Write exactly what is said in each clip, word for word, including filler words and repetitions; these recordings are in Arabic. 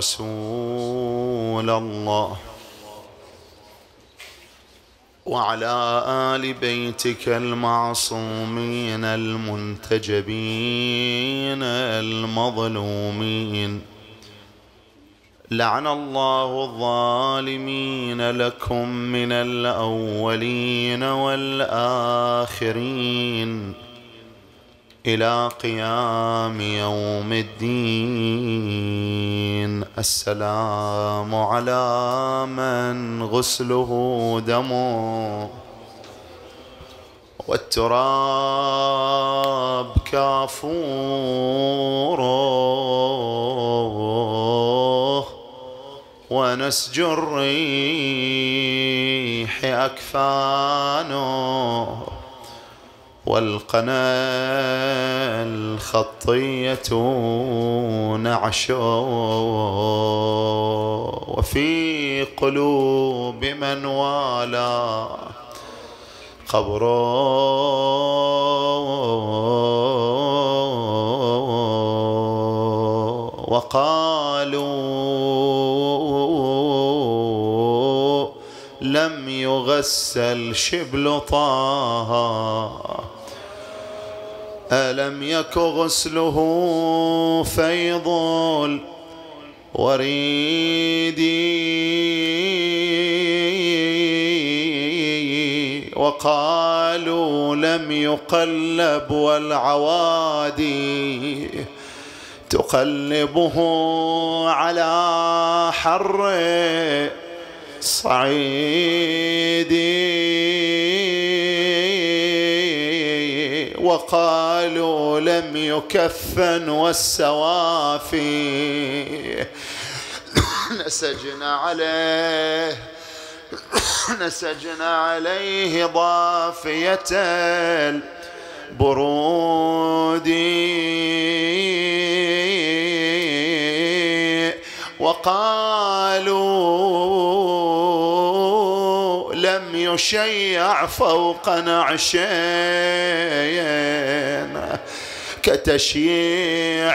رسول الله وعلى آل بيتك المعصومين المنتجبين المظلومين. لعن الله الظالمين لكم من الأولين والآخرين إلى قيام يوم الدين. السلام على من غسله دمه والتراب كافوره ونسج الريح أكفانه والقنا الخطية نعشه وفي قلوب من والى قبره وقالوا لم يغسل شبل طه ألم يك غسله فيض الوريد وقالوا لم يقلب والعوادي تقلبه على حر صعيدي وقالوا لم يكفن والسوافي نسجنا عليه نسجنا عليه ضافية البرود وقالوا لم يشيع فوق نعشين كتشييع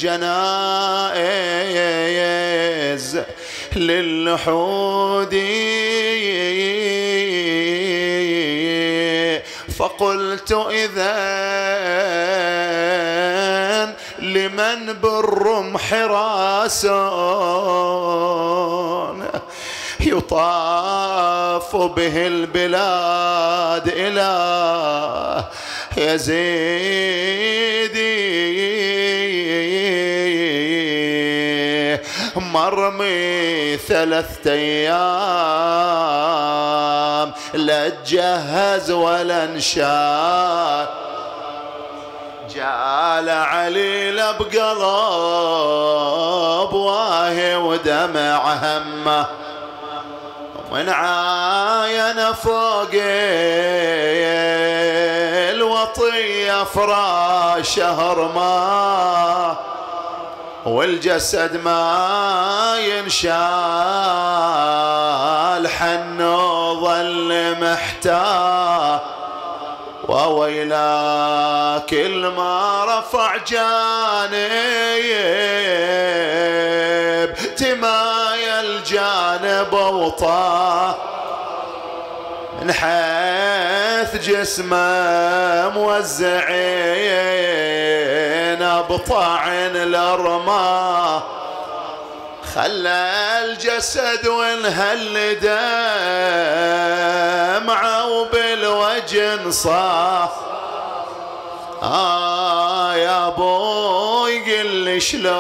الجنائز للحود فقلت إذن لمن بالرمح راس يطاف به البلاد إلى يزيدي مرمي ثلاثة أيام لا تجهز ولا انشاد جال عليل بقلب واهي ودمع همه من عاين فوق الوطية فراشه رماه والجسد ما ينشال حنو ظل محتاه وويلا كل ما رفع جانب تمايا الجانب وطاه من حيث جسمه موزعين بطاعن الارماه خلى الجسد وانهل دمعه وبالوجه صاح آه يا ابوي قل لي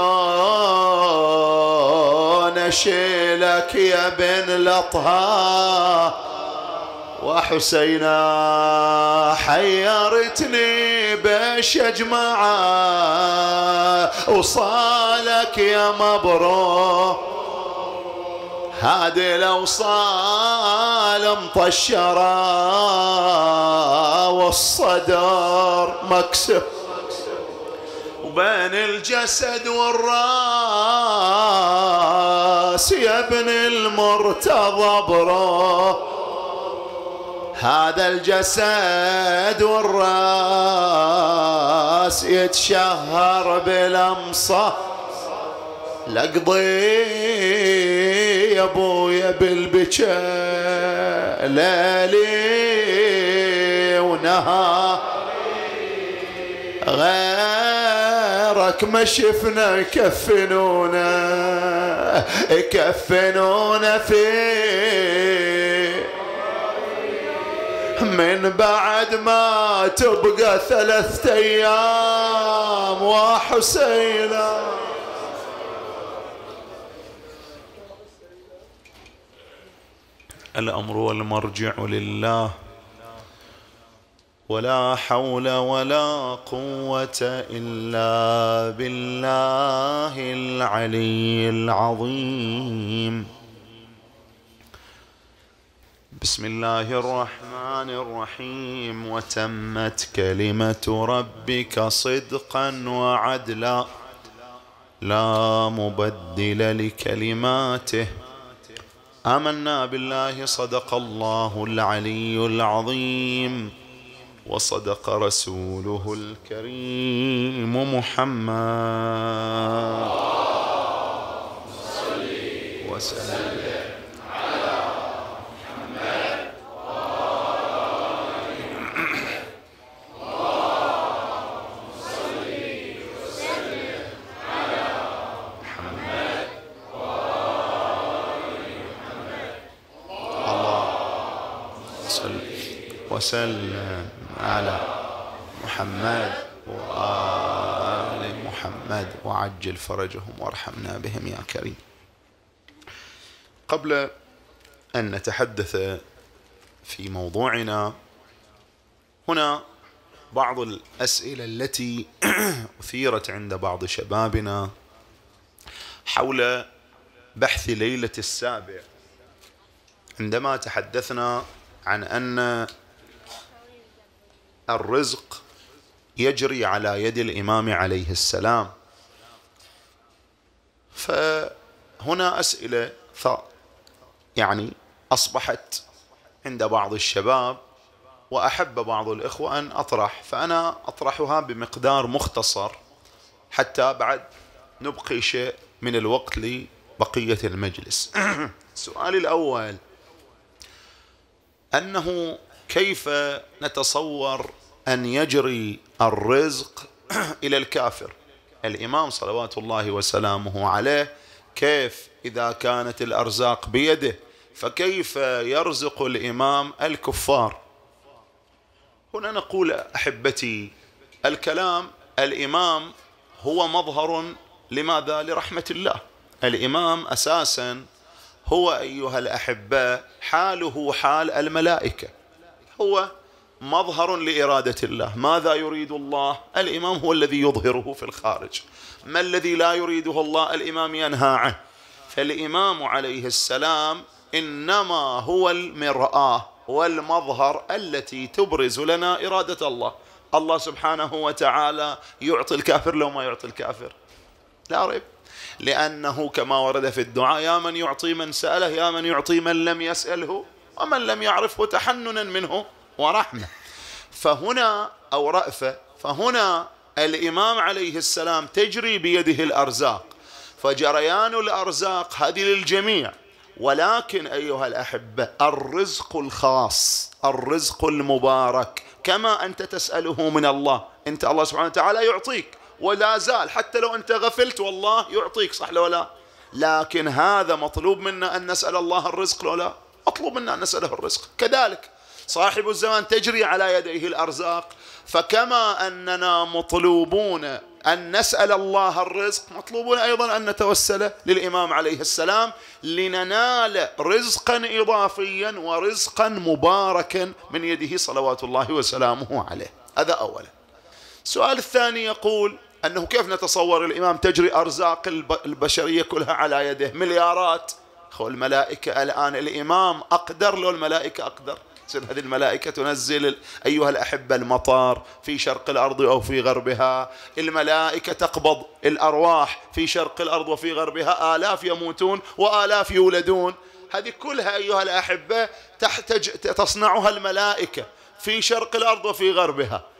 شلون اشيلك يا بن لطها وحسينا حيرتني باش اجمعه وصالك يا مبروك هذه الاوصال مطشره والصدر مكسر وبين الجسد والراس يا ابن المرتضى بروح هذا الجسد والراس يتشهر بالأمصة لقضي يا ابويا بالبكا ليلي ونهار غيرك ما شفنا يكفنونا يكفنونا فيه من بعد ما تبقى ثلاثة أيام وحسينا. الأمر والمرجع لله ولا حول ولا قوة إلا بالله العلي العظيم. بسم الله الرحمن الرحيم. وتمت كلمة ربك صدقا وعدلا لا مبدل لكلماته. آمنا بالله صدق الله العلي العظيم وصدق رسوله الكريم محمد وسلم على محمد صل وسلم على محمد اللهم صل وسلم على محمد وآل محمد وعجل فرجهم وارحمنا بهم يا كريم. قبل أن نتحدث في موضوعنا هنا بعض الأسئلة التي أثيرت عند بعض شبابنا حول بحث ليلة السابع، عندما تحدثنا عن أن الرزق يجري على يد الإمام عليه السلام. فهنا أسئلة يعني أصبحت عند بعض الشباب وأحب بعض الإخوة أن أطرح، فأنا أطرحها بمقدار مختصر حتى بعد نبقي شيء من الوقت لبقية المجلس. السؤال الأول أنه كيف نتصور أن يجري الرزق إلى الكافر؟ الإمام صلوات الله وسلامه عليه كيف إذا كانت الأرزاق بيده فكيف يرزق الإمام الكفار؟ هنا نقول أحبتي الكلام الإمام هو مظهر لماذا؟ لرحمة الله. الإمام أساسا هو أيها الأحباء حاله حال الملائكة، هو مظهر لإرادة الله. ماذا يريد الله؟ الإمام هو الذي يظهره في الخارج. ما الذي لا يريده الله؟ الإمام ينهى عنه. فالإمام عليه السلام إنما هو المرآة والمظهر التي تبرز لنا إرادة الله. الله سبحانه وتعالى يعطي الكافر لو ما يعطي الكافر لا ريب، لأنه كما ورد في الدعاء يا من يعطي من سأله يا من يعطي من لم يسأله ومن لم يعرفه تحننا منه ورحمة. فهنا أو رأفة، فهنا الإمام عليه السلام تجري بيده الأرزاق، فجريان الأرزاق هذه للجميع. ولكن أيها الأحبة الرزق الخاص الرزق المبارك كما أنت تسأله من الله، أنت الله سبحانه وتعالى يعطيك ولا زال، حتى لو أنت غفلت والله يعطيك، صح لو لا؟ لكن هذا مطلوب منا أن نسأل الله الرزق لو لا؟ مطلوب منا أن نسأله الرزق. كذلك صاحب الزمان تجري على يديه الأرزاق، فكما أننا مطلوبون أن نسأل الله الرزق مطلوبون أيضا أن نتوسل للإمام عليه السلام لننال رزقا إضافيا ورزقا مباركا من يده صلوات الله وسلامه عليه. هذا أولا. السؤال الثاني يقول أنه كيف نتصور الإمام تجري أرزاق البشرية كلها على يده مليارات؟ خو الملائكة الآن الإمام أقدر لو الملائكة أقدر؟ هذه الملائكة تنزل أيها الأحبة المطار في شرق الأرض أو في غربها، الملائكة تقبض الأرواح في شرق الأرض وفي غربها، آلاف يموتون وآلاف يولدون، هذه كلها أيها الأحبة تحتاج تصنعها الملائكة في شرق الأرض وفي غربها.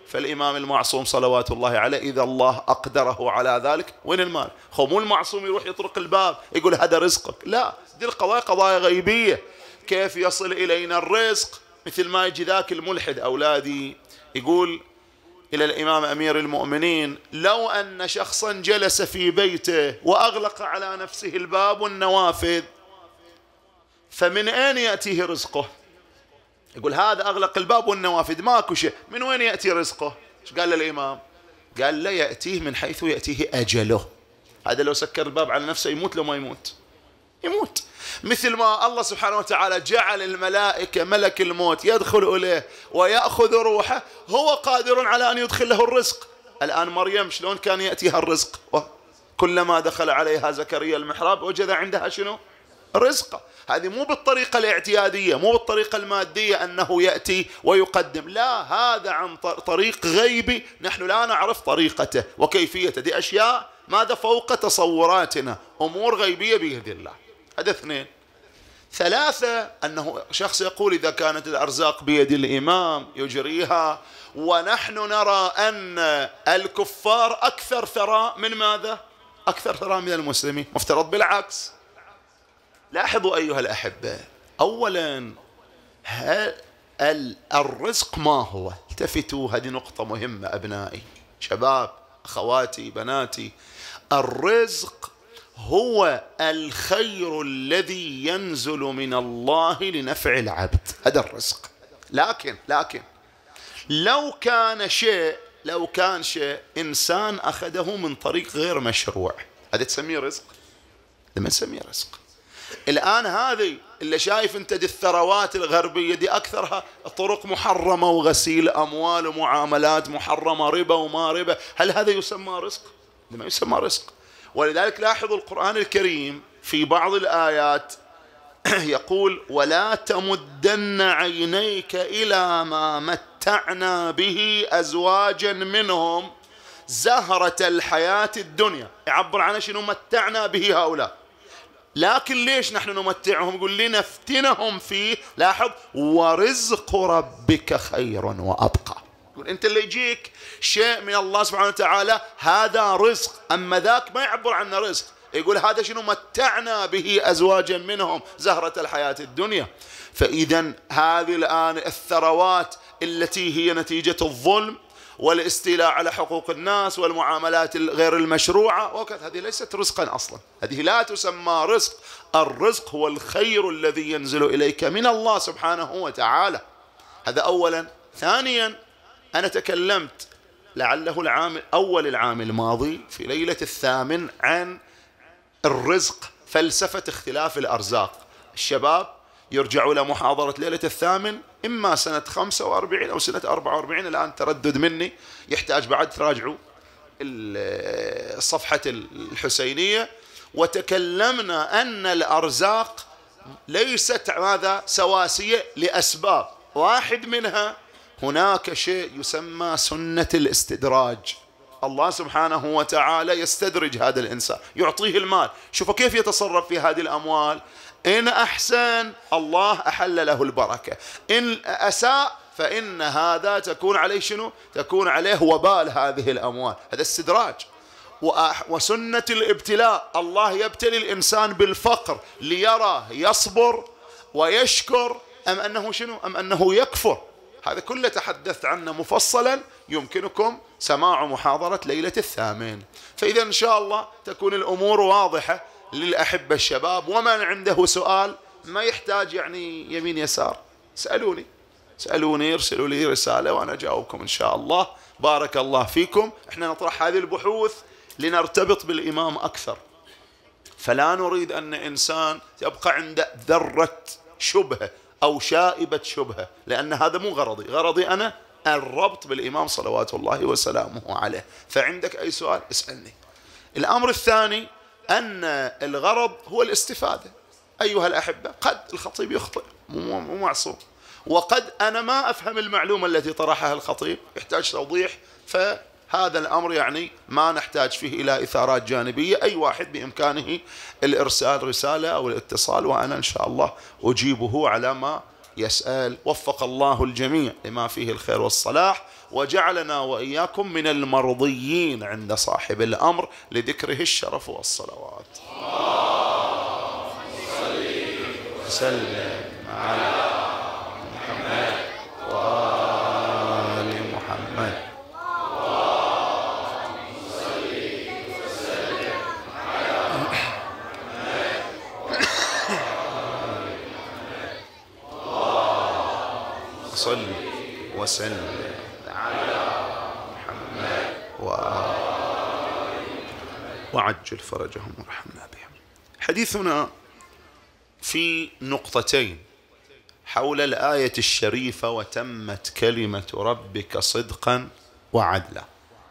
فالإمام المعصوم صلوات الله عليه إذا الله أقدره على ذلك وين المال؟ خو مو المعصوم يروح يطرق الباب يقول هذا رزقك، لا، دي القضايا قضايا غيبية. كيف يصل إلينا الرزق؟ مثل ما يجي ذاك الملحد أولادي يقول إلى الإمام أمير المؤمنين: لو أن شخصا جلس في بيته وأغلق على نفسه الباب والنوافذ فمن أين يأتيه رزقه؟ يقول هذا أغلق الباب والنوافذ ماكو شيء، من وين يأتي رزقه؟ ايش قال للإمام؟ قال لا، يأتيه من حيث يأتيه أجله. هذا لو سكر الباب على نفسه يموت لو ما يموت؟ يموت. مثل ما الله سبحانه وتعالى جعل الملائكة ملك الموت يدخل إليه ويأخذ روحه، هو قادر على أن يدخل له الرزق. الآن مريم شلون كان يأتيها الرزق؟ كلما دخل عليها زكريا المحراب وجد عندها شنو؟ رزقه. هذه مو بالطريقة الاعتيادية، مو بالطريقة المادية أنه يأتي ويقدم، لا، هذا عن طريق غيبي نحن لا نعرف طريقته وكيفيته. دي أشياء ماذا فوق تصوراتنا، أمور غيبية بيد الله. هذا اثنين. ثلاثة، أنه شخص يقول إذا كانت الأرزاق بيد الإمام يجريها، ونحن نرى أن الكفار أكثر ثراء من ماذا؟ أكثر ثراء من المسلمين. مفترض بالعكس. لاحظوا أيها الأحبة، أولا الرزق ما هو؟ التفتوا، هذه نقطة مهمة أبنائي، شباب، أخواتي، بناتي. الرزق هو الخير الذي ينزل من الله لنفع العبد، هذا الرزق. لكن لكن لو كان شيء لو كان شيء إنسان أخذه من طريق غير مشروع، هذا تسميه رزق؟ لما تسميه رزق. الآن هذه اللي شايف أنت دي الثروات الغربية دي أكثرها طرق محرمة وغسيل أموال ومعاملات محرمة، ربا وما ربا، هل هذا يسمى رزق؟ لما يسمى رزق. ولذلك لاحظوا القرآن الكريم في بعض الآيات يقول: ولا تمدن عينيك إلى ما متعنا به أزواجا منهم زهرة الحياة الدنيا. يعبر عن شنو متعنا به هؤلاء، لكن ليش نحن نمتعهم؟ يقول لنفتنهم فيه. لاحظ: ورزق ربك خير وأبقى. يقول أنت اللي يجيك شيء من الله سبحانه وتعالى هذا رزق، أما ذاك ما يعبر عنه رزق، يقول هذا شنو متعنا به أزواجا منهم زهرة الحياة الدنيا. فإذا هذه الآن الثروات التي هي نتيجة الظلم والاستيلاء على حقوق الناس والمعاملات غير المشروعة وكذا، هذه ليست رزقا أصلا، هذه لا تسمى رزق. الرزق هو الخير الذي ينزل إليك من الله سبحانه وتعالى. هذا أولا. ثانيا، أنا تكلمت لعله العام أول العام الماضي في ليلة الثامن عن الرزق، فلسفة اختلاف الأرزاق. الشباب يرجعوا إلى محاضرة ليلة الثامن، إما سنة خمسة وأربعين أو سنة أربعة وأربعين، الآن تردد مني، يحتاج بعد تراجعوا الصفحة الحسينية. وتكلمنا أن الأرزاق ليست ماذا سواسية لأسباب، واحد منها هناك شيء يسمى سنة الاستدراج. الله سبحانه وتعالى يستدرج هذا الإنسان، يعطيه المال، شوفوا كيف يتصرف في هذه الأموال. إن أحسن الله أحل له البركة، إن أساء فإن هذا تكون عليه شنو؟ تكون عليه وبال هذه الأموال. هذا استدراج. وسنة الابتلاء، الله يبتلي الإنسان بالفقر ليرى يصبر ويشكر أم أنه شنو؟ أم أنه يكفر. هذا كله تحدثت عنه مفصلا، يمكنكم سماع محاضرة ليلة الثامن. فإذا إن شاء الله تكون الأمور واضحة للأحبة الشباب، ومن عنده سؤال ما يحتاج يعني يمين يسار، سألوني سألوني ارسلوا لي رسالة وأنا أجاوبكم إن شاء الله. بارك الله فيكم. احنا نطرح هذه البحوث لنرتبط بالإمام أكثر، فلا نريد أن إنسان يبقى عنده ذرة شبهة أو شائبة شبهة، لأن هذا مو غرضي. غرضي أنا الربط بالإمام صلوات الله وسلامه عليه. فعندك أي سؤال اسألني. الأمر الثاني أن الغرض هو الاستفادة. أيها الأحبة، قد الخطيب يخطئ، مو معصوم، وقد أنا ما أفهم المعلومة التي طرحها الخطيب، يحتاج توضيح، فهذا الأمر يعني ما نحتاج فيه إلى إثارات جانبية. أي واحد بإمكانه الإرسال رسالة أو الاتصال، وأنا إن شاء الله أجيبه على ما يسأل. وفق الله الجميع لما فيه الخير والصلاح. وجعلنا وإياكم من المرضيين عند صاحب الأمر لذكره الشرف والصلوات. اللهم صل وسلم على محمد وآل محمد. اللهم صل وسلم على محمد وآل محمد. اللهم صل وسلم على محمد وآل محمد وعجل فرجهم وارحمنا بهم. حديثنا في نقطتين حول الآية الشريفة وتمت كلمة ربك صدقا وعدلا.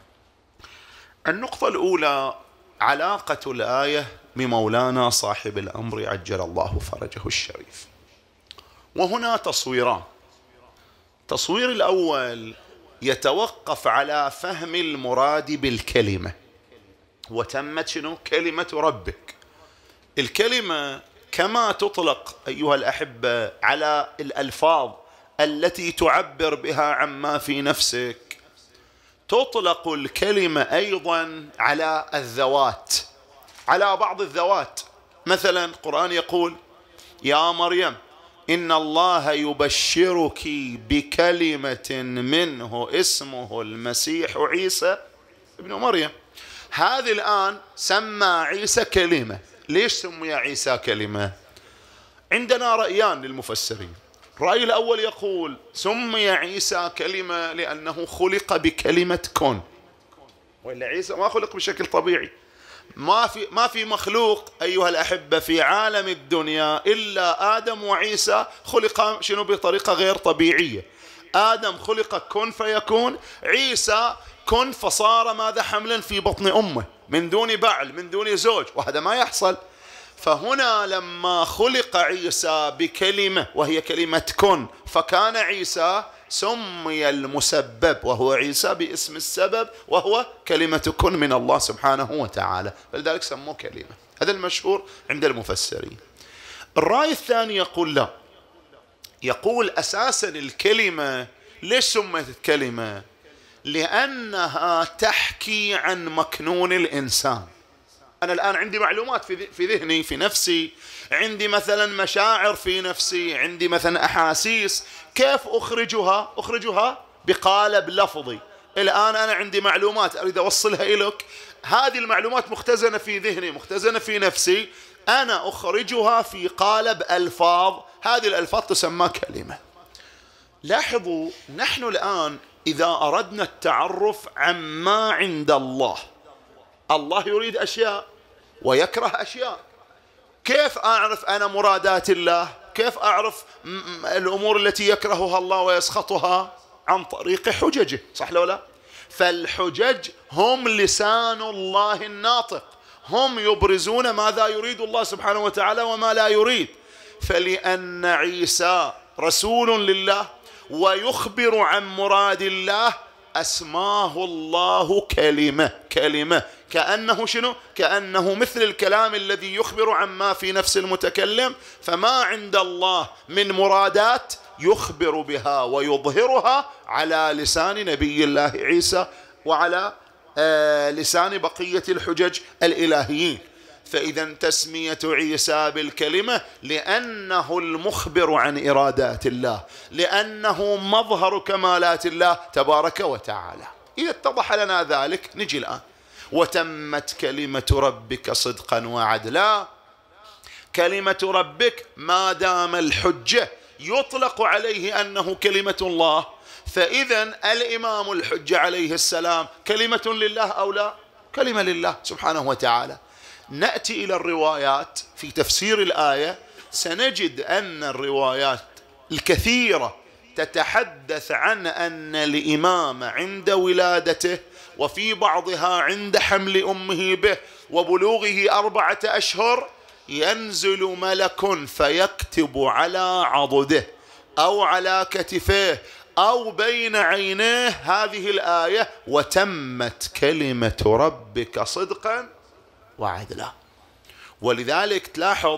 النقطة الأولى علاقة الآية بمولانا صاحب الأمر عجل الله فرجه الشريف. وهنا تصويران. التصوير الأول يتوقف على فهم المراد بالكلمة. وتمت شنو؟ كلمة ربك. الكلمة كما تطلق أيها الأحبة على الألفاظ التي تعبر بها عما في نفسك، تطلق الكلمة أيضا على الذوات، على بعض الذوات. مثلا القرآن يقول يا مريم إن الله يبشرك بكلمة منه اسمه المسيح عيسى ابن مريم. هذه الآن سمى عيسى كلمة. ليش سمي عيسى كلمة؟ عندنا رأيان للمفسرين. الرأي الأول يقول سمي عيسى كلمة لأنه خلق بكلمة كن، وإلا عيسى ما خلق بشكل طبيعي. ما في ما في مخلوق أيها الأحبة في عالم الدنيا إلا آدم وعيسى خلق شنو بطريقة غير طبيعية. آدم خلق كن فيكون، عيسى كن فصار ماذا؟ حملا في بطن أمه من دون بعل من دون زوج، وهذا ما يحصل. فهنا لما خلق عيسى بكلمة وهي كلمة كن فكان عيسى، سمي المسبب وهو عيسى باسم السبب وهو كلمة كن من الله سبحانه وتعالى، فلذلك سموه كلمة. هذا المشهور عند المفسرين. الرأي الثاني يقول لا، يقول أساسا الكلمة ليش سميت كلمة؟ لأنها تحكي عن مكنون الإنسان. أنا الآن عندي معلومات في ذهني في نفسي، عندي مثلا مشاعر في نفسي، عندي مثلا أحاسيس، كيف أخرجها؟ أخرجها بقالب لفظي. الآن أنا عندي معلومات أريد أوصلها إليك، هذه المعلومات مختزنة في ذهني مختزنة في نفسي، أنا أخرجها في قالب ألفاظ، هذه الألفاظ تسمى كلمة. لاحظوا نحن الآن إذا أردنا التعرف عما عند الله، الله يريد أشياء ويكره أشياء. كيف أعرف أنا مرادات الله؟ كيف أعرف الأمور التي يكرهها الله ويسخطها؟ عن طريق حججه، صح لو لا؟ فالحجج هم لسان الله الناطق، هم يبرزون ماذا يريد الله سبحانه وتعالى وما لا يريد. فلأن عيسى رسول لله ويخبر عن مراد الله أسماه الله كلمة. كلمة كأنه شنو؟ كأنه مثل الكلام الذي يخبر عما في نفس المتكلم. فما عند الله من مرادات يخبر بها ويظهرها على لسان نبي الله عيسى وعلى آه لسان بقية الحجج الإلهيين. فإذا تسمية عيسى بالكلمة لأنه المخبر عن إرادات الله، لأنه مظهر كمالات الله تبارك وتعالى. إذا اتضح لنا ذلك نجي الآن وتمت كلمة ربك صدقا وعدلا. كلمة ربك ما دام الحجة يطلق عليه أنه كلمة الله، فإذا الإمام الحجة عليه السلام كلمة لله أو لا؟ كلمة لله سبحانه وتعالى. نأتي إلى الروايات في تفسير الآية، سنجد أن الروايات الكثيرة تتحدث عن أن الإمام عند ولادته وفي بعضها عند حمل أمه به وبلوغه أربعة أشهر ينزل ملك فيكتب على عضده أو على كتفيه أو بين عينيه هذه الآية وتمت كلمة ربك صدقا وعدلا. ولذلك تلاحظ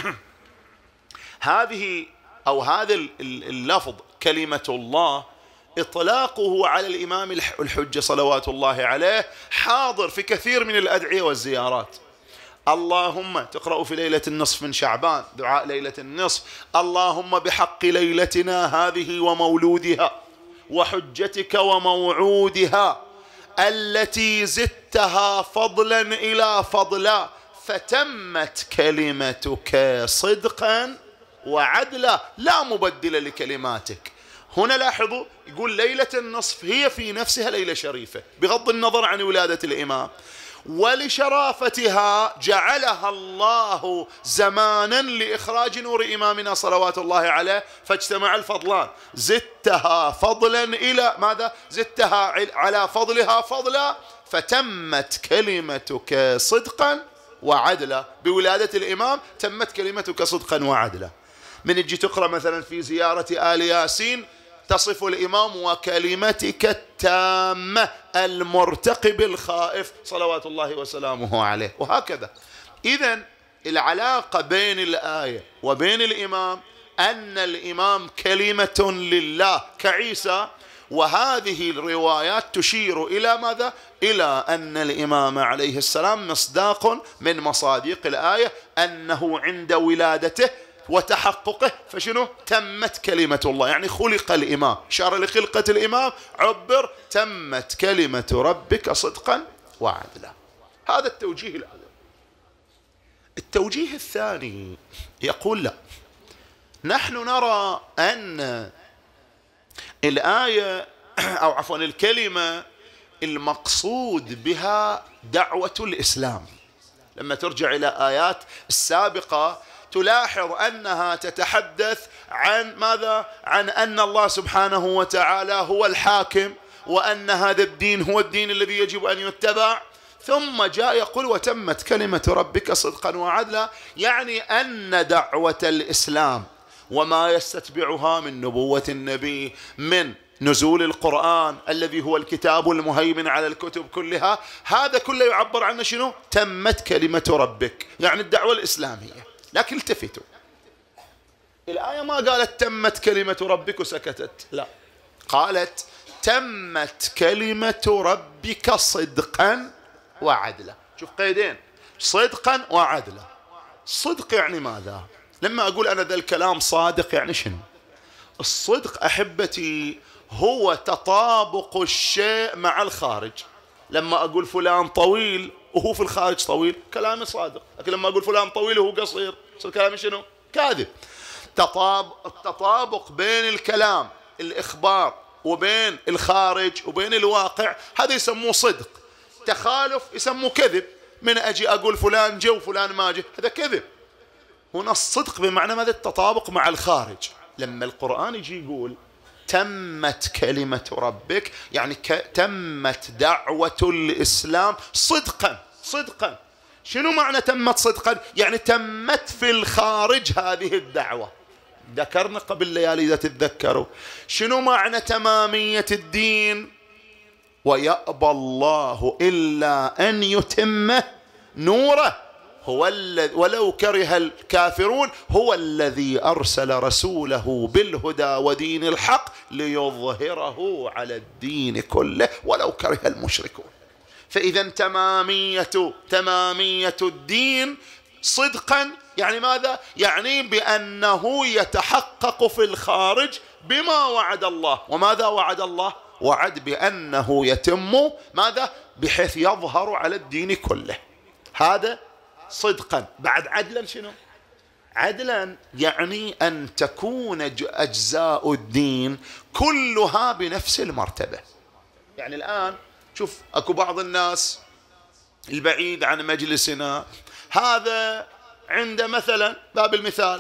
هذه أو هذا اللفظ كلمة الله إطلاقه على الإمام الحجة صلوات الله عليه حاضر في كثير من الأدعية والزيارات. اللهم تقرأ في ليلة النصف من شعبان دعاء ليلة النصف: اللهم بحق ليلتنا هذه ومولودها وحجتك وموعودها التي زدتها فضلا إلى فضلا فتمت كلمتك صدقا وعدلا لا مبدل لكلماتك. هنا لاحظوا يقول ليلة النصف هي في نفسها ليلة شريفة بغض النظر عن ولادة الإمام، ولشرافتها جعلها الله زمانا لإخراج نور إمامنا صلوات الله عليه، فاجتمع الفضلان. زدتها فضلا إلى ماذا؟ زدتها على فضلها فضلا فتمت كلمتك صدقا وعدلا. بولادة الإمام تمت كلمتك صدقا وعدلا. من تجي تقرأ مثلا في زيارة آل ياسين تصف الإمام: وكلمتك التامة المرتقب الخائف صلوات الله وسلامه عليه. وهكذا. إذن العلاقة بين الآية وبين الإمام أن الإمام كلمة لله كعيسى، وهذه الروايات تشير إلى ماذا؟ إلى أن الإمام عليه السلام مصداق من مصادق الآية، أنه عند ولادته وتحققه فشنو؟ تمت كلمة الله، يعني خلق الإمام، إشارة لخلقة الإمام، عبر تمت كلمة ربك صدقا وعدلا. هذا التوجيه الأول. التوجيه الثاني يقول لا، نحن نرى أن الآية أو عفوا الكلمة المقصود بها دعوة الإسلام. لما ترجع إلى آيات السابقة تلاحظ أنها تتحدث عن ماذا؟ عن أن الله سبحانه وتعالى هو الحاكم، وأن هذا الدين هو الدين الذي يجب أن يتبع. ثم جاء يقول: وتمت كلمة ربك صدقا وعدلا، يعني أن دعوة الإسلام وما يستتبعها من نبوة النبي، من نزول القرآن الذي هو الكتاب المهيمن على الكتب كلها، هذا كله يعبر عنه شنو؟ تمت كلمة ربك، يعني الدعوة الإسلامية. لكن التفتوا، الآية ما قالت تمت كلمة ربك وسكتت، لا، قالت تمت كلمة ربك صدقا وعدلا. شوف قيدين: صدقا وعدلا. صدق يعني ماذا؟ لما أقول أنا ذا الكلام صادق يعني شنو؟ الصدق أحبتي هو تطابق الشيء مع الخارج. لما أقول فلان طويل وهو في الخارج طويل كلامي صادق، لكن لما أقول فلان طويل وهو قصير صار كلامي شنو؟ كاذب. التطابق بين الكلام الإخبار وبين الخارج وبين الواقع هذا يسموه صدق. تخالف يسموه كذب. من أجي أقول فلان جه وفلان ما جه هذا كذب. هنا الصدق بمعنى ماذا؟ التطابق مع الخارج. لما القرآن يجي يقول تمت كلمة ربك يعني ك... تمت دعوة الإسلام صدقا. صدقا شنو معنى تمت صدقا؟ يعني تمت في الخارج هذه الدعوة. ذكرنا قبل ليالي إذا تتذكروا شنو معنى تمامية الدين؟ ويأبى الله إلا أن يتم نوره هو الذي ولو كره الكافرون هو الذي أرسل رسوله بالهدى ودين الحق ليظهره على الدين كله ولو كره المشركون. فإذا تمامية تمامية الدين صدقا يعني ماذا؟ يعني بأنه يتحقق في الخارج بما وعد الله. وماذا وعد الله؟ وعد بأنه يتم ماذا؟ بحيث يظهر على الدين كله. هذا صدقا. بعد عدلا شنو؟ عدلا يعني أن تكون أجزاء الدين كلها بنفس المرتبة. يعني الآن شوف أكو بعض الناس البعيد عن مجلسنا هذا عنده مثلا باب المثال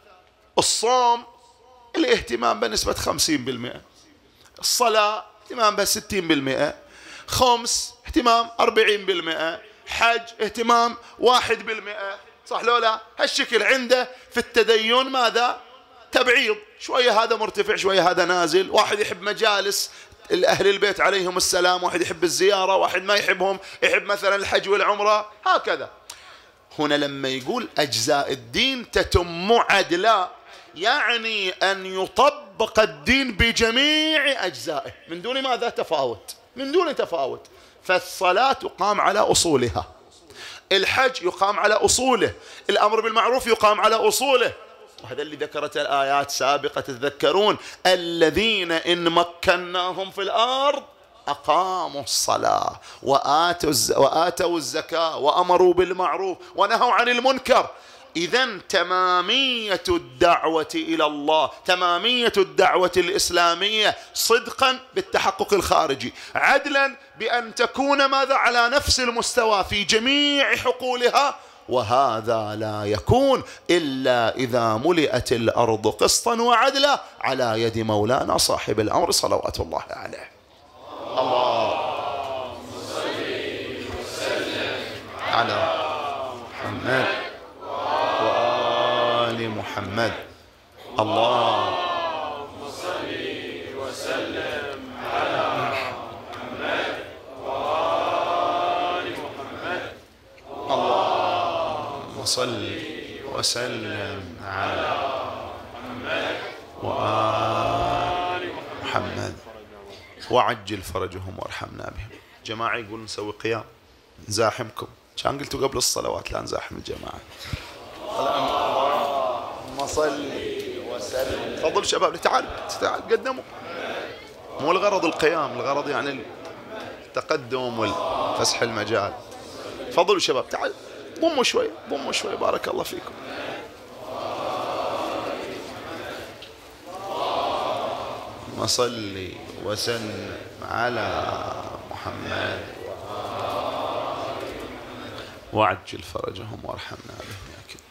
الصوم الاهتمام بنسبة خمسين بالمئة، الصلاة اهتمام بستين بالمئة، خمس اهتمام أربعين بالمئة، حج اهتمام واحد بالمئة. صح لو لا؟ هالشكل عنده في التدين ماذا؟ تبعيض، شوية هذا مرتفع شوية هذا نازل. واحد يحب مجالس أهل البيت عليهم السلام، واحد يحب الزيارة، واحد ما يحبهم، يحب مثلا الحج والعمرة، هكذا. هنا لما يقول أجزاء الدين تتم عدلا يعني أن يطبق طبق الدين بجميع أجزائه من دون ماذا تفاوت، من دون تفاوت. فالصلاة تقام على أصولها، الحج يقام على أصوله، الأمر بالمعروف يقام على أصوله. وهذا اللي ذكرت الآيات سابقة، تذكرون الذين إن مكناهم في الأرض أقاموا الصلاة وآتوا, وآتوا الزكاة وأمروا بالمعروف ونهوا عن المنكر. إذن تمامية الدعوة إلى الله، تمامية الدعوة الإسلامية صدقا بالتحقق الخارجي، عدلا بأن تكون ماذا على نفس المستوى في جميع حقولها، وهذا لا يكون إلا إذا ملئت الأرض قسطا وعدلا على يد مولانا صاحب الأمر صلوات الله عليه. اللهم صل وسلم على محمد وآل محمد. اللهم صل وسلم على محمد وآل محمد. اللهم صل وسلم على محمد وآل محمد وعجل فرجهم وارحمنا بهم. جماعة يقول نسوي قيام نزاحمكم، كان قلتوا قبل الصلوات لا نزاحم الجماعة. اللهم صل وسلم. تفضلوا شباب تعالوا تعالوا قدموا. مو الغرض القيام، الغرض يعني التقدم والفسح المجال. تفضلوا شباب تعالوا ضموا شوي ضموا شوي بارك الله فيكم. اللهم صل وسلم على محمد وعجل فرجهم وارحمنا بهم يا كريم.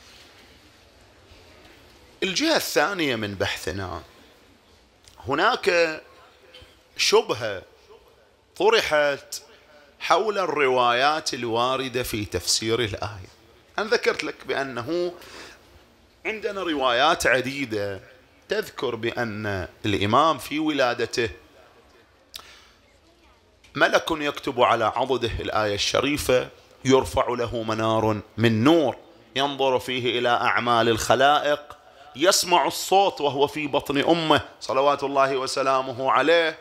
الجهة الثانية من بحثنا، هناك شبهة طرحت حول الروايات الواردة في تفسير الآية. أنا ذكرت لك بأنه عندنا روايات عديدة تذكر بأن الإمام في ولادته ملك يكتب على عضده الآية الشريفة، يرفع له منار من نور ينظر فيه إلى أعمال الخلائق، يسمع الصوت وهو في بطن أمه صلوات الله وسلامه عليه.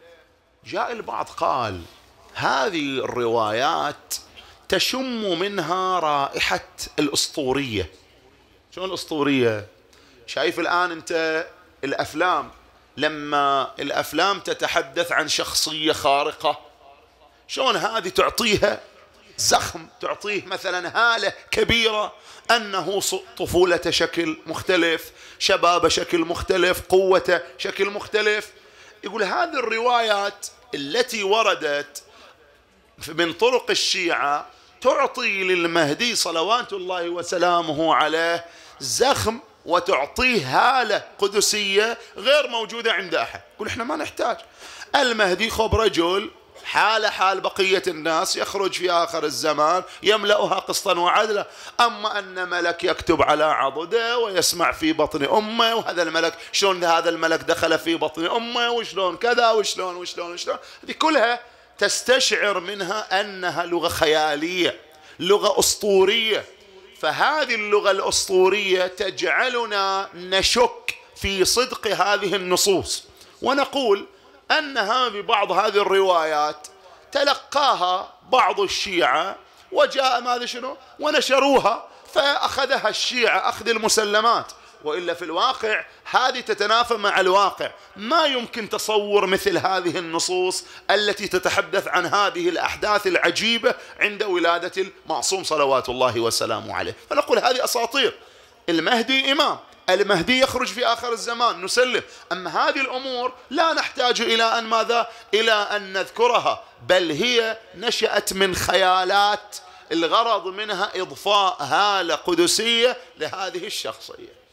جاء البعض قال هذه الروايات تشم منها رائحة الأسطورية. شو الأسطورية؟ شايف الآن أنت الأفلام، لما الأفلام تتحدث عن شخصية خارقة شلون هذه تعطيها زخم، تعطيه مثلا هالة كبيرة أنه طفولة شكل مختلف، شباب شكل مختلف، قوة شكل مختلف. يقول هذه الروايات التي وردت من طرق الشيعة تعطي للمهدي صلوات الله وسلامه عليه زخم وتعطيه هالة قدسية غير موجودة عند أحد. يقول إحنا ما نحتاج المهدي خب رجل حال حال بقية الناس، يخرج في آخر الزمان يملأها قسطا وعدلا. أما أن ملك يكتب على عضده ويسمع في بطن أمه، وهذا الملك شلون هذا الملك دخل في بطن أمه وشلون كذا وشلون وشلون وشلون، هذه كلها تستشعر منها أنها لغة خيالية، لغة أسطورية. فهذه اللغة الأسطورية تجعلنا نشك في صدق هذه النصوص، ونقول أنها ببعض هذه الروايات تلقاها بعض الشيعة وجاء ماذا شنو ونشروها، فأخذها الشيعة أخذ المسلمات. وإلا في الواقع هذه تتنافى مع الواقع. ما يمكن تصور مثل هذه النصوص التي تتحدث عن هذه الأحداث العجيبة عند ولادة المعصوم صلوات الله وسلامه عليه. فنقول هذه أساطير. المهدي إمام، المهدي يخرج في آخر الزمان، نسلم. أما هذه الأمور لا نحتاج إلى أن ماذا إلى أن نذكرها، بل هي نشأت من خيالات الغرض منها إضفاء هالة قدسية لهذه الشخصية.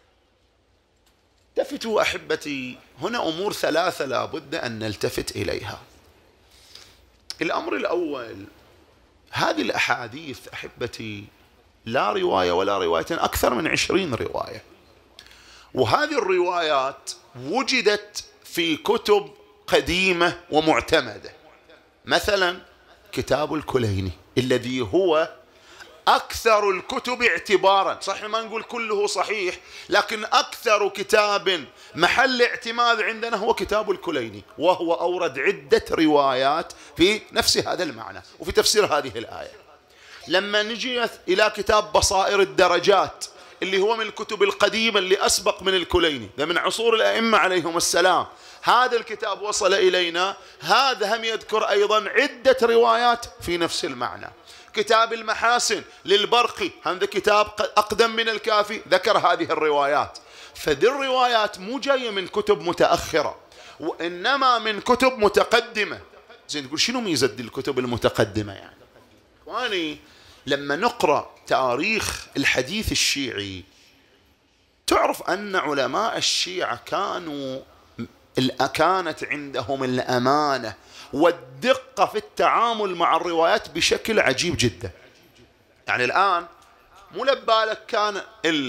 التفتوا أحبتي، هنا أمور ثلاثة لا بد أن نلتفت إليها. الأمر الأول، هذه الأحاديث أحبتي لا رواية ولا روايتين، أكثر من عشرين رواية، وهذه الروايات وجدت في كتب قديمة ومعتمدة. مثلا كتاب الكليني الذي هو أكثر الكتب اعتبارا، صح ما نقول كله صحيح، لكن أكثر كتاب محل اعتماد عندنا هو كتاب الكليني، وهو أورد عدة روايات في نفس هذا المعنى وفي تفسير هذه الآية. لما نجي إلى كتاب بصائر الدرجات اللي هو من الكتب القديمة اللي أسبق من الكليني، ده من عصور الأئمة عليهم السلام، هذا الكتاب وصل إلينا، هذا هم يذكر أيضا عدة روايات في نفس المعنى. كتاب المحاسن للبرقي، هذا كتاب أقدم من الكافي، ذكر هذه الروايات. فذي الروايات مو جاية من كتب متأخرة، وإنما من كتب متقدمة. زين تقول شنو ميزة دي الكتب المتقدمة؟ يعني إخواني لما نقرأ تاريخ الحديث الشيعي تعرف أن علماء الشيعة كانوا كانت عندهم الأمانة والدقة في التعامل مع الروايات بشكل عجيب جدا. يعني الآن مو لبالك كان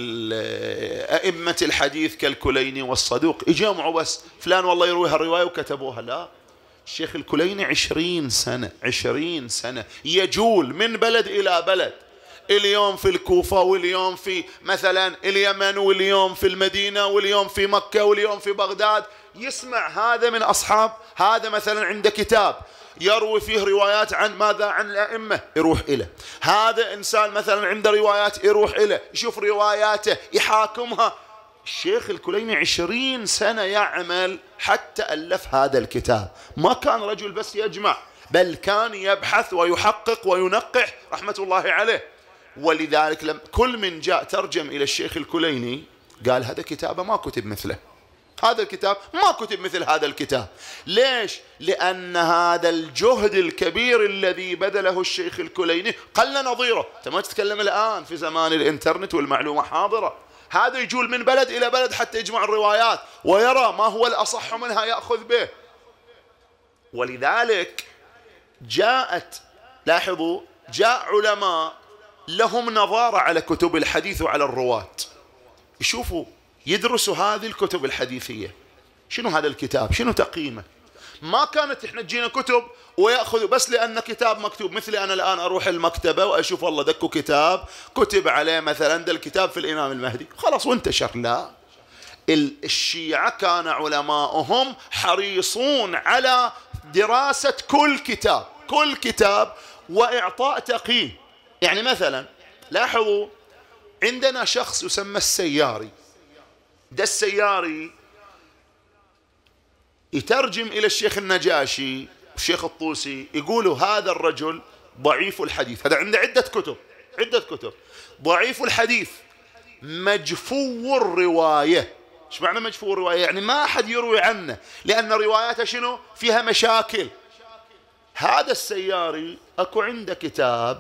أئمة الحديث كالكليني والصدوق يجمعوا بس فلان والله يروي هالرواية وكتبوها، لا، الشيخ الكليني عشرين سنة عشرين سنة يجول من بلد إلى بلد، اليوم في الكوفة واليوم في مثلا اليمن واليوم في المدينة واليوم في مكة واليوم في بغداد، يسمع هذا من أصحاب، هذا مثلا عنده كتاب يروي فيه روايات عن ماذا؟ عن الأئمة، يروح إليه. هذا إنسان مثلا عنده روايات يروح إليه يشوف رواياته يحاكمها. الشيخ الكليني عشرين سنة يعمل حتى ألف هذا الكتاب. ما كان رجل بس يجمع، بل كان يبحث ويحقق وينقح رحمة الله عليه. ولذلك لم كل من جاء ترجم إلى الشيخ الكليني قال هذا كتابه ما كتب مثله، هذا الكتاب ما كتب مثل هذا الكتاب. ليش؟ لأن هذا الجهد الكبير الذي بذله الشيخ الكليني قل نظيره. أنت ما تتكلم الآن في زمان الإنترنت والمعلومة حاضرة، هذا يجول من بلد إلى بلد حتى يجمع الروايات ويرى ما هو الأصح منها يأخذ به. ولذلك جاءت، لاحظوا، جاء علماء لهم نظارة على كتب الحديث وعلى الرواة، يشوفوا يدرسوا هذه الكتب الحديثية، شنو هذا الكتاب، شنو تقييمه. ما كانت احنا تجينا كتب ويأخذوا بس لأن كتاب مكتوب. مثلي أنا الآن أروح المكتبة وأشوف والله دكو كتاب كتب عليه مثلا ده الكتاب في الإمام المهدي خلاص وانتشر. لا، الشيعة كان علماؤهم حريصون على دراسة كل كتاب كل كتاب وإعطاء تقييم. يعني مثلا لاحظوا عندنا شخص يسمى السياري، ده السياري يترجم إلى الشيخ النجاشي الشيخ الطوسي، يقولوا هذا الرجل ضعيف الحديث. هذا عنده عدة كتب عدة كتب ضعيف الحديث مجفو الرواية. ايش معنى مجفو الرواية؟ يعني ما أحد يروي عنه لأن رواياته شنو فيها مشاكل. هذا السياري أكو عنده كتاب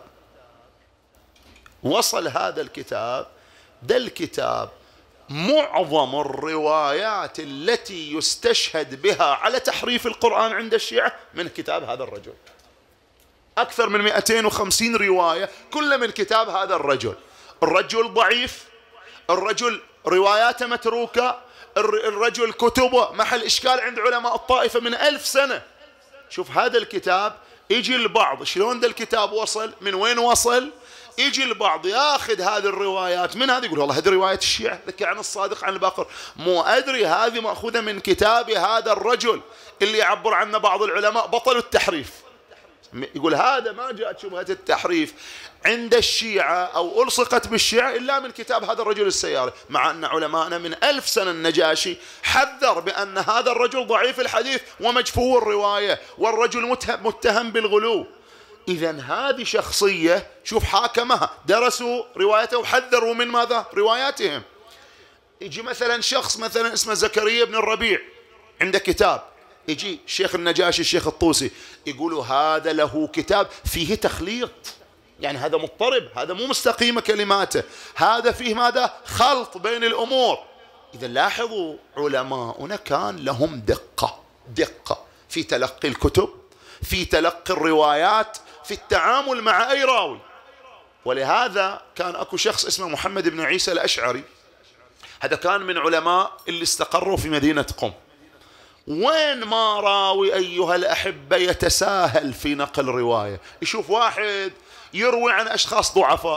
وصل هذا الكتاب، ده الكتاب معظم الروايات التي يستشهد بها على تحريف القرآن عند الشيعة من كتاب هذا الرجل. أكثر من مئتين وخمسين رواية كل من كتاب هذا الرجل. الرجل ضعيف، الرجل رواياته متروكة، الرجل كتبه محل إشكال عند علماء الطائفة من ألف سنة. شوف هذا الكتاب يجي البعض شلون ذا الكتاب وصل، من وين وصل، يجي البعض ياخذ هذه الروايات من هذه يقول والله هذه رواية الشيعة ذكي عن الصادق عن الباقر، مو أدري هذه مأخوذة من كتاب هذا الرجل اللي يعبر عنه بعض العلماء بطل التحريف. يقول هذا ما جاءت شبهة التحريف عند الشيعة أو ألصقت بالشيعة إلا من كتاب هذا الرجل السياري، مع أن علماءنا من ألف سنة النجاشي حذر بأن هذا الرجل ضعيف الحديث ومجفو الرواية والرجل متهم بالغلو. إذن هذه شخصية شوف حاكمها، درسوا روايته وحذروا من ماذا؟ رواياتهم. يجي مثلا شخص مثلا اسمه زكريا بن الربيع عنده كتاب، يجي الشيخ النجاشي الشيخ الطوسي يقولوا هذا له كتاب فيه تخليط، يعني هذا مضطرب، هذا مو مستقيمة كلماته، هذا فيه ماذا؟ خلط بين الأمور. إذا لاحظوا علماؤنا كان لهم دقة دقة في تلقي الكتب، في تلقي الروايات، في التعامل مع أي راوي. ولهذا كان أكو شخص اسمه محمد بن عيسى الأشعري، هذا كان من علماء اللي استقروا في مدينة قم. وين ما راوي أيها الأحبة يتساهل في نقل رواية، يشوف واحد يروي عن أشخاص ضعفاء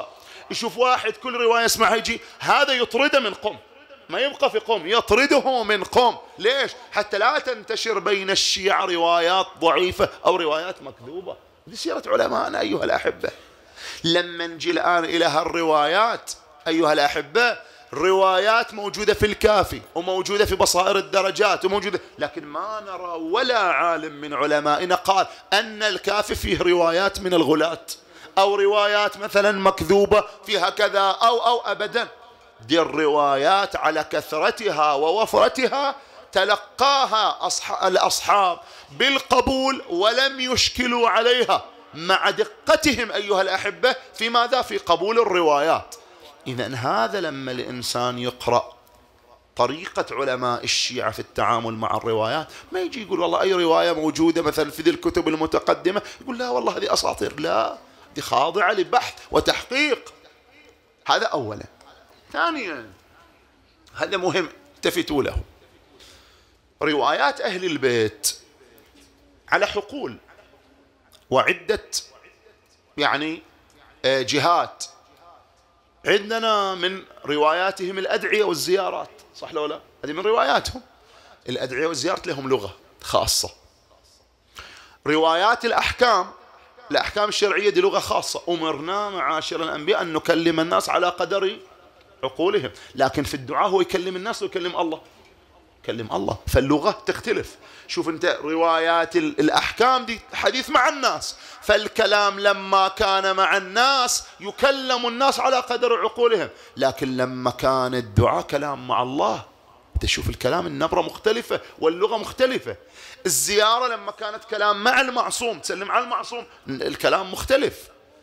يشوف واحد كل رواية يسمعها يجي هذا يطرده من قم، ما يبقى في قم، يطرده من قم. ليش؟ حتى لا تنتشر بين الشيعة روايات ضعيفة أو روايات مكذوبة. هذه سيرة علماءنا أيها الأحبة. لما نجي الآن إلى هالروايات أيها الأحبة، روايات موجودة في الكافي وموجودة في بصائر الدرجات وموجودة، لكن ما نرى ولا عالم من علمائنا قال أن الكافي فيه روايات من الغلاة أو روايات مثلا مكذوبة فيها كذا أو أو أبدا. دي الروايات على كثرتها ووفرتها تلقاها الأصحاب بالقبول ولم يشكلوا عليها، مع دقتهم أيها الأحبة في ماذا؟ في قبول الروايات. إذن هذا لما الإنسان يقرأ طريقة علماء الشيعة في التعامل مع الروايات، ما يجي يقول والله أي رواية موجودة مثلا في ذي الكتب المتقدمة يقول لا والله هذه أساطير، لا، دي خاضعة لبحث وتحقيق. هذا أولا. ثانيا، هذا مهم التفتوا له، روايات أهل البيت على حقول وعدة يعني جهات. عندنا من رواياتهم الأدعية والزيارات، صح لو لا؟ هذه من رواياتهم. الأدعية والزيارات لهم لغة خاصة. روايات الأحكام، الأحكام الشرعية دي لغة خاصة. أمرنا معاشر الأنبياء أن نكلم الناس على قدر عقولهم، لكن في الدعاء هو يكلم الناس ويكلم الله، يكلم الله، فاللغة تختلف. شوف أنت روايات الأحكام دي حديث مع الناس، فالكلام لما كان مع الناس يكلم الناس على قدر عقولهم، لكن لما كان الدعاء كلام مع الله تشوف الكلام النبرة مختلفة واللغة مختلفة. الزيارة لما كانت كلام مع المعصوم تسلم على المعصوم الكلام مختلف.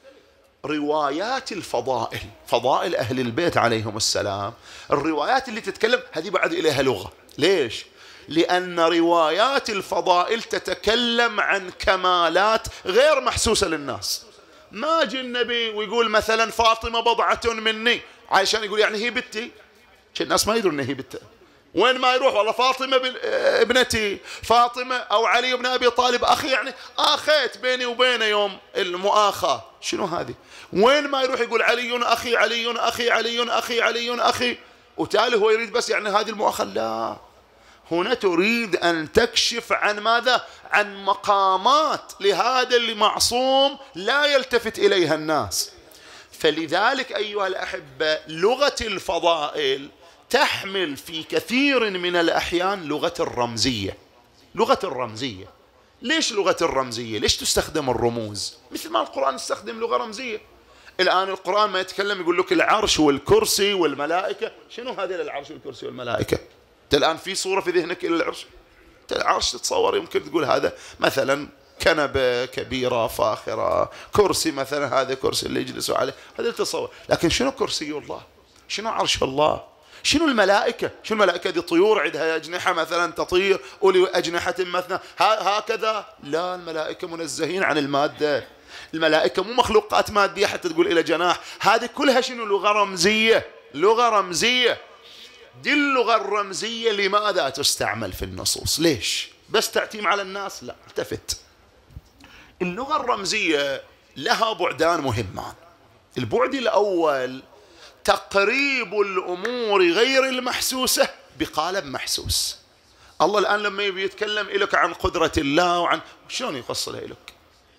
روايات الفضائل، فضائل أهل البيت عليهم السلام، الروايات اللي تتكلم هذه بعد إليها لغة. ليش؟ لأن روايات الفضائل تتكلم عن كمالات غير محسوسة للناس. ما جي النبي ويقول مثلا فاطمة بضعة مني عشان يقول يعني هي بنتي، الناس ما يدرون ان هي بنتي. وين ما يروح والله فاطمة ابنتي، فاطمة أو علي بن أبي طالب أخي، يعني آخيت بيني وبينه يوم المؤاخاة. شنو هذه؟ وين ما يروح يقول علي أخي علي أخي علي أخي علي أخي، وتالي هو يريد بس يعني هذه المؤاخاة. لا، هنا تريد أن تكشف عن ماذا؟ عن مقامات لهذا المعصوم لا يلتفت إليها الناس. فلذلك أيها الأحبة لغة الفضائل تحمل في كثير من الأحيان لغة الرمزية. لغة الرمزية، ليش لغة الرمزية؟ ليش تستخدم الرموز؟ مثل ما القرآن يستخدم لغة رمزية. الآن القرآن ما يتكلم يقول لك العرش والكرسي والملائكة، شنو هذه العرش والكرسي والملائكة؟ أنت الآن في صورة في ذهنك إلى العرش؟ العرش تتصور يمكن تقول هذا مثلا كنبة كبيرة فاخرة، كرسي مثلا هذا كرسي اللي يجلسوا عليه، هذا التصور. لكن شنو كرسي الله؟ شنو عرش الله؟ شنو الملائكة؟ شنو الملائكة؟ دي طيور عندها أجنحة مثلا تطير، أولي أجنحة مثنى هكذا؟ لا، الملائكة منزهين عن المادة. الملائكة مو مخلوقات مادية حتى تقول إلى جناح. هذه كلها شنو؟ لغة رمزية. لغة رمزية. دي اللغة الرمزية لماذا تستعمل في النصوص؟ ليش؟ بس تعتيم على الناس؟ لا، التفت. اللغة الرمزية لها بعدان مهمان. البعد الأول تقريب الأمور غير المحسوسة بقالب محسوس. الله الآن لما يبي يتكلم إليك عن قدرة الله وعن شلون يفصلها إليك؟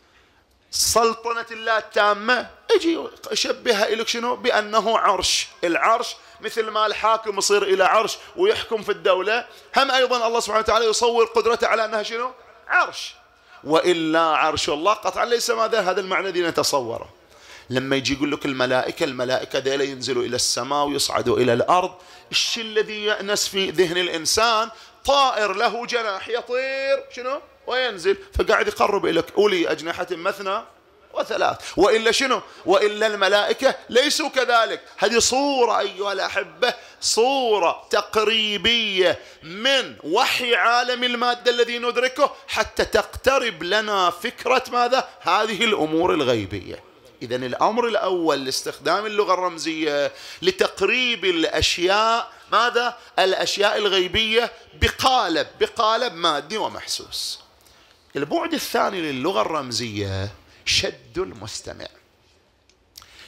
سلطنة الله التامة يجي يشبهها إليك شنو؟ بأنه عرش. العرش مثل ما الحاكم يصير إلى عرش ويحكم في الدولة، هم أيضا الله سبحانه وتعالى يصور قدرته على أنها شنو؟ عرش. وإلا عرش الله قطعا ليس ماذا هذا المعنى الذي نتصوره. لما يجي يقول لك الملائكة، الملائكة ديلا ينزلوا إلى السماء ويصعدوا إلى الأرض، الشيء الذي يأنس في ذهن الإنسان طائر له جناح يطير شنو وينزل، فقاعد يقرب إليك أولي أجنحة مثنى وثلاث. وإلا شنو؟ وإلا الملائكة ليسوا كذلك. هذه صورة أيها الأحبة، صورة تقريبية من وحي عالم المادة الذي ندركه حتى تقترب لنا فكرة ماذا؟ هذه الأمور الغيبية. إذن الأمر الأول لاستخدام اللغة الرمزية لتقريب الأشياء ماذا؟ الأشياء الغيبية بقالب بقالب مادي ومحسوس. البعد الثاني للغة الرمزية شد المستمع.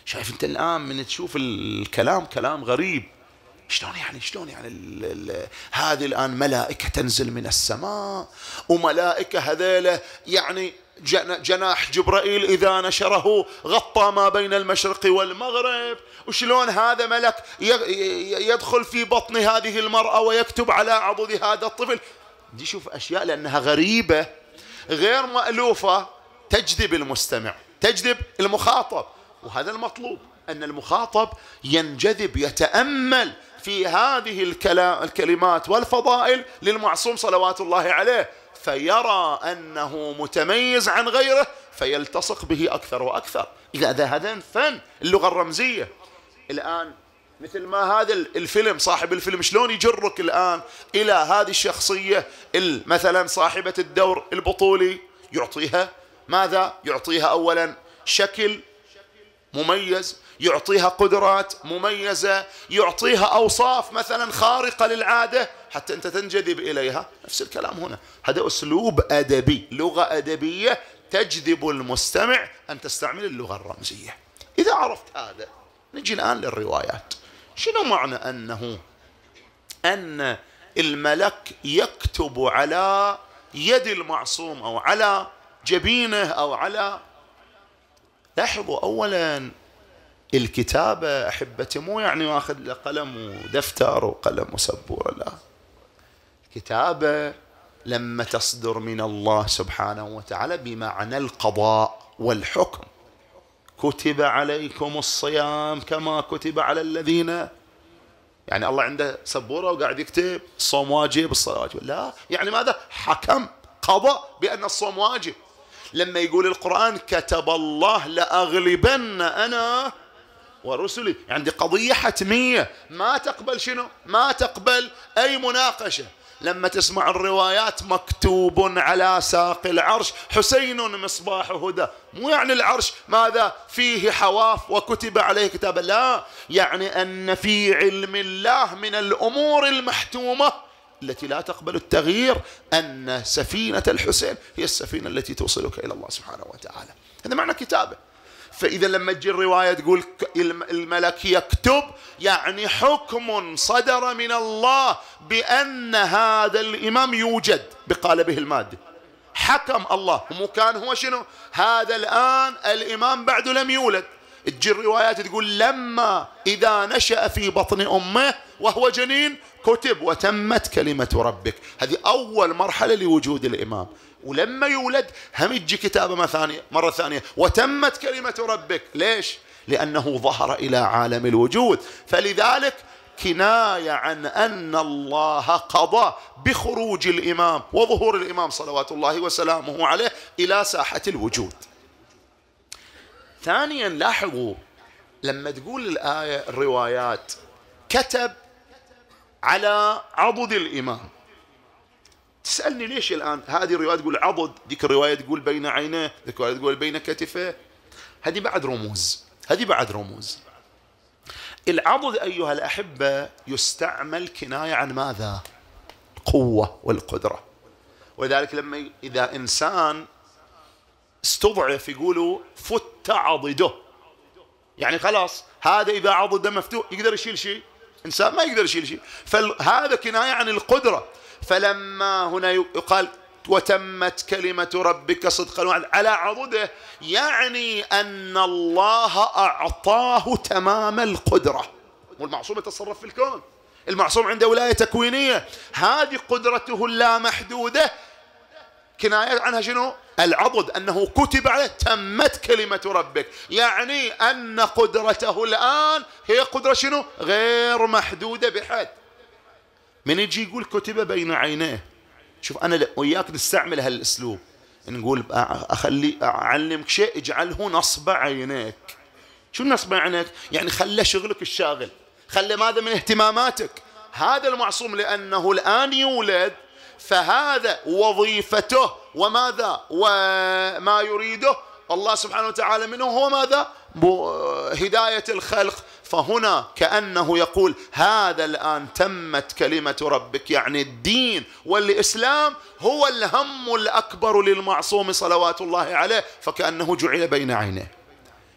شايف أنت الآن من تشوف الكلام كلام غريب. شلون يعني شلون يعني ال ال هذه الآن ملائكة تنزل من السماء، وملائكة هذيله يعني جناح جبرائيل إذا نشره غطى ما بين المشرق والمغرب، وشلون هذا ملك يدخل في بطن هذه المرأة ويكتب على عضد هذا الطفل. دي شوف أشياء لأنها غريبة غير مألوفة تجذب المستمع، تجذب المخاطب، وهذا المطلوب، أن المخاطب ينجذب يتأمل في هذه الكلمات والفضائل للمعصوم صلوات الله عليه، فيرى أنه متميز عن غيره فيلتصق به أكثر وأكثر. إذا هذا فن اللغة الرمزية. الآن مثل ما هذا الفيلم صاحب الفيلم شلون يجرك الآن إلى هذه الشخصية مثلا صاحبة الدور البطولي، يعطيها ماذا؟ يعطيها أولا شكل مميز، يعطيها قدرات مميزة، يعطيها أوصاف مثلا خارقة للعادة حتى أنت تنجذب إليها. نفس الكلام هنا، هذا أسلوب أدبي، لغة أدبية تجذب المستمع أن تستعمل اللغة الرمزية. إذا عرفت هذا نجي الآن للروايات. شنو معنى أنه أن الملك يكتب على يد المعصوم أو على جبينه أو على، لاحظوا أولا الكتابة أحبتي مو يعني واخذ قلم ودفتر وقلم وسبورة، لا، الكتابة لما تصدر من الله سبحانه وتعالى بمعنى القضاء والحكم. كتب عليكم الصيام كما كتب على الذين، يعني الله عنده سبورة وقاعد يكتب الصوم واجب الصلاة واجب، لا، يعني ماذا؟ حكم قضاء بأن الصوم واجب. لما يقول القرآن كتب الله لأغلبن أنا ورسلي، عندي قضية حتمية ما تقبل شنو؟ ما تقبل أي مناقشة. لما تسمع الروايات مكتوب على ساق العرش حسين مصباح هدى، مو يعني العرش ماذا فيه حواف وكتب عليه كتابا، لا، يعني أن في علم الله من الأمور المحتومة التي لا تقبل التغيير أن سفينة الحسين هي السفينة التي توصلك إلى الله سبحانه وتعالى. هذا معنى كتابة. فإذا لما تجي الرواية تقول الملك يكتب، يعني حكم صدر من الله بأن هذا الإمام يوجد بقالبه المادي. حكم الله، مو كان هو شنو؟ هذا الآن الإمام بعد لم يولد. تجي الروايات تقول لما إذا نشأ في بطن أمه وهو جنين كتب وتمت كلمة ربك. هذه أول مرحلة لوجود الإمام. ولما يولد هم يجي كتابة مرة ثانية مرة ثانية وتمت كلمة ربك. ليش؟ لأنه ظهر إلى عالم الوجود. فلذلك كناية عن أن الله قضى بخروج الإمام وظهور الإمام صلوات الله وسلامه عليه إلى ساحة الوجود. ثانيا لاحظوا لما تقول الآية الروايات كتب على عضد الإمام، تسألني ليش الآن هذه الرواية تقول عضد، ذيك الرواية تقول بين عينيه، ذيك الرواية تقول بين كتفيه. هذه بعد رموز، هذه بعد رموز. العضد أيها الأحبة يستعمل كناية عن ماذا؟ قوة والقدرة. ولذلك لما إذا إنسان استضعف يقولوا فت عضده، يعني خلاص هذا إذا عضده مفتوح يقدر يشيل شيء، إنسان ما يقدر يشيل شيء، فهذا كناية عن القدرة. فلما هنا يقال وتمت كلمة ربك صدقا وعدلا على عضده، يعني أن الله أعطاه تمام القدرة. والمعصوم يتصرف في الكون، المعصوم عنده ولاية تكوينية، هذه قدرته اللامحدودة كناية عنها شنو؟ العضد، أنه كتب عليه تمت كلمة ربك، يعني أن قدرته الآن هي قدرة شنو؟ غير محدودة بحد. من يجي يقول كتب بين عينيه، شوف أنا وياك نستعمل هالأسلوب، نقول أخلي أعلمك شيء اجعله نصب عينيك. شو نصب عينيك؟ يعني خلى شغلك الشاغل، خلى ماذا من اهتماماتك. هذا المعصوم لأنه الآن يولد، فهذا وظيفته وماذا وما يريده الله سبحانه وتعالى منه هو ماذا؟ هداية الخلق. فهنا كأنه يقول هذا الآن تمت كلمة ربك، يعني الدين والإسلام هو الهم الأكبر للمعصوم صلوات الله عليه، فكأنه جعل بين عينيه.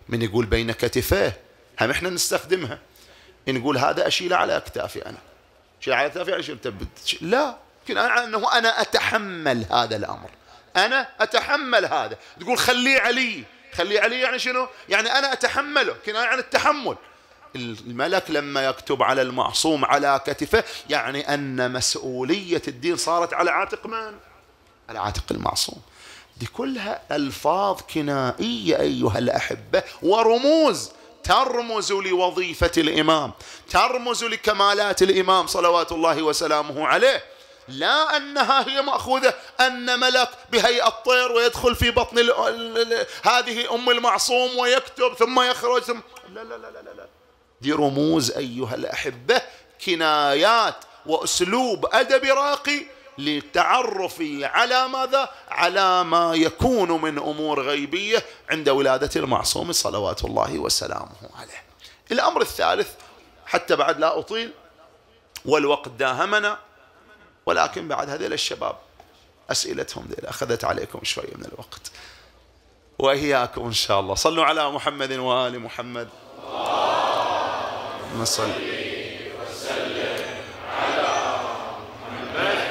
من يقول بين كتفيه، هم احنا نستخدمها، نقول هذا أشيله على أكتافي أنا، شيل على أكتافي يعني لا، لكن أنا أنه أنا أتحمل هذا الأمر، أنا أتحمل هذا. تقول خليه علي، خليه علي يعني شنو؟ يعني أنا أتحمله، كنا عن التحمل. الملك لما يكتب على المعصوم على كتفه يعني أن مسؤولية الدين صارت على عاتق من؟ على عاتق المعصوم. دي كلها ألفاظ كنائية أيها الأحبة، ورموز ترمز لوظيفة الإمام، ترمز لكمالات الإمام صلوات الله وسلامه عليه، لا أنها هي مأخوذة أن ملك بهيئة طير ويدخل في بطن ال ال ال هذه أم المعصوم ويكتب ثم يخرج ثم لا لا لا لا لا. دي رموز أيها الأحبة، كنايات وأسلوب أدب راقي للتعرف على ماذا؟ على ما يكون من أمور غيبية عند ولادة المعصوم صلوات الله وسلامه عليه. الأمر الثالث حتى بعد لا أطيل والوقت داهمنا، ولكن بعد هذيل الشباب أسئلتهم دي أخذت عليكم شوية من الوقت وإياكم إن شاء الله. صلوا على محمد وآل محمد. اللهم صل وسلم على محمد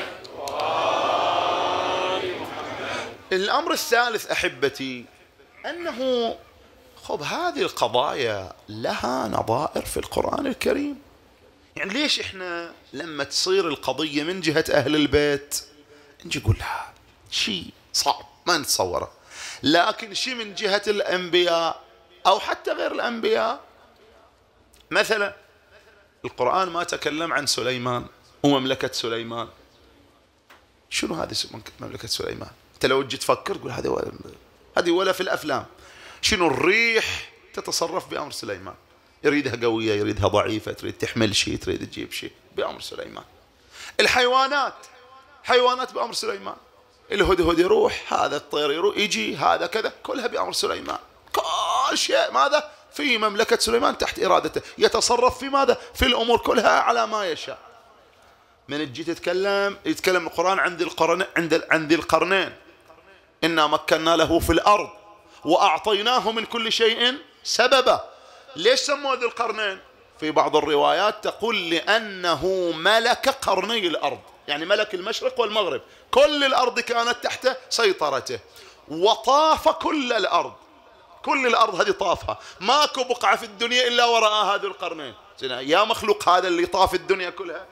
وآل محمد. الأمر الثالث أحبتي أنه خب هذه القضايا لها نظائر في القرآن الكريم. يعني ليش إحنا لما تصير القضية من جهة أهل البيت نجي نقول لها شيء صعب ما نتصوره، لكن شيء من جهة الأنبياء أو حتى غير الأنبياء، مثلا القرآن ما تكلم عن سليمان ومملكة سليمان. شنو هذه مملكة سليمان؟ أنت لو جيت تفكر تقول هذه ولا هذه ولا في الأفلام. شنو الريح تتصرف بأمر سليمان، يريدها قوية يريدها ضعيفة، تريد تحمل شيء تريد تجيب شيء بأمر سليمان. الحيوانات حيوانات بأمر سليمان، الهدهد يروح، هذا الطير يروح يجي، هذا كذا، كلها بأمر سليمان. كل شيء ماذا في مملكة سليمان تحت إرادته، يتصرف في ماذا في الأمور كلها على ما يشاء. من تجي تتكلم يتكلم القرآن عند القرن عند عند القرنين، إنا مكنا له في الأرض وأعطيناه من كل شيء سببا. ليش سموه ذي القرنين؟ في بعض الروايات تقول لأنه ملك قرني الأرض، يعني ملك المشرق والمغرب، كل الأرض كانت تحت سيطرته، وطاف كل الأرض، كل الأرض هذه طافها، ماكو بقعة في الدنيا إلا وراء هذا القرنين. يا مخلوق هذا اللي طاف الدنيا كلها.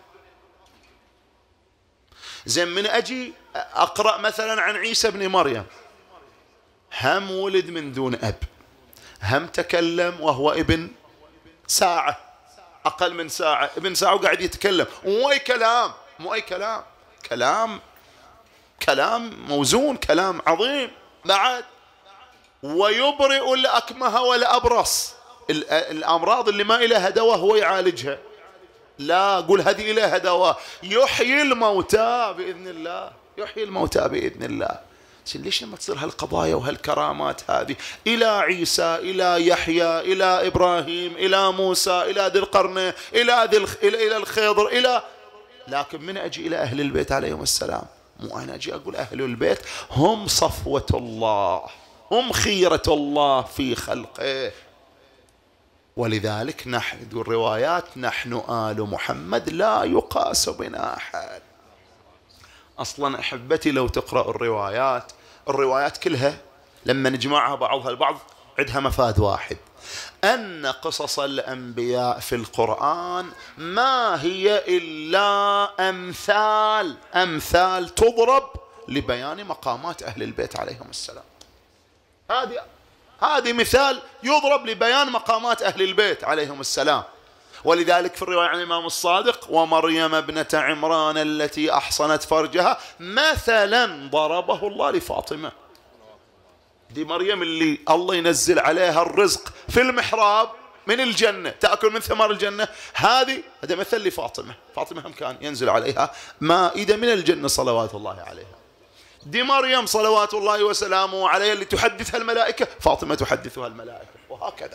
زين من أجي أقرأ مثلا عن عيسى بن مريم، هم ولد من دون أب، هم تكلم وهو ابن ساعة، أقل من ساعة، ابن ساعة وقاعد يتكلم، مو أي كلام، مو أي كلام، كلام كلام موزون، كلام عظيم بعد. ويبرئ الأكمه والأبرص، الأمراض اللي ما إلها دواء هو يعالجها، لا قول هذه إلها دواء. يحيي الموتى بإذن الله، يحيي الموتى بإذن الله. ليش لما تصير هالقضايا وهالكرامات هذه إلى عيسى إلى يحيى إلى إبراهيم إلى موسى إلى ذي القرنين إلى ذي إلى إلى الخضر إلى، لكن من أجي إلى أهل البيت عليهم السلام، مو أنا أجي أقول أهل البيت هم صفوة الله، هم خيرة الله في خلقه. ولذلك نحن الروايات نحن آل محمد لا يقاس بنا أحد. أصلا أحبتي لو تقرأ الروايات، الروايات كلها لما نجمعها بعضها البعض عندها مفاد واحد، أن قصص الأنبياء في القرآن ما هي إلا أمثال أمثال تضرب لبيان مقامات أهل البيت عليهم السلام. هذه هذه مثال يضرب لبيان مقامات أهل البيت عليهم السلام. ولذلك في الرواية عن الإمام الصادق ومريم ابنة عمران التي أحصنت فرجها مثلا ضربه الله لفاطمة. دي مريم اللي الله ينزل عليها الرزق في المحراب من الجنة، تأكل من ثمار الجنة، هذه هذا مثل لفاطمة. فاطمة هم كان ينزل عليها مائدة من الجنة صلوات الله عليها. دي مريم صلوات الله وسلامه عليها اللي تحدثها الملائكة، فاطمة تحدثها الملائكة، وهكذا.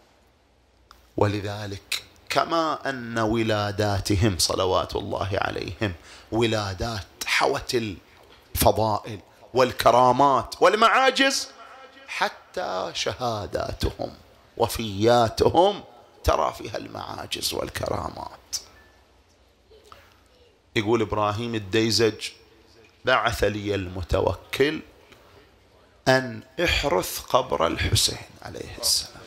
ولذلك كما أن ولاداتهم صلوات الله عليهم ولادات حوت الفضائل والكرامات والمعاجز، حتى شهاداتهم وفياتهم ترى فيها المعاجز والكرامات. يقول إبراهيم الديزج: بعث لي المتوكل أن احرث قبر الحسين عليه السلام.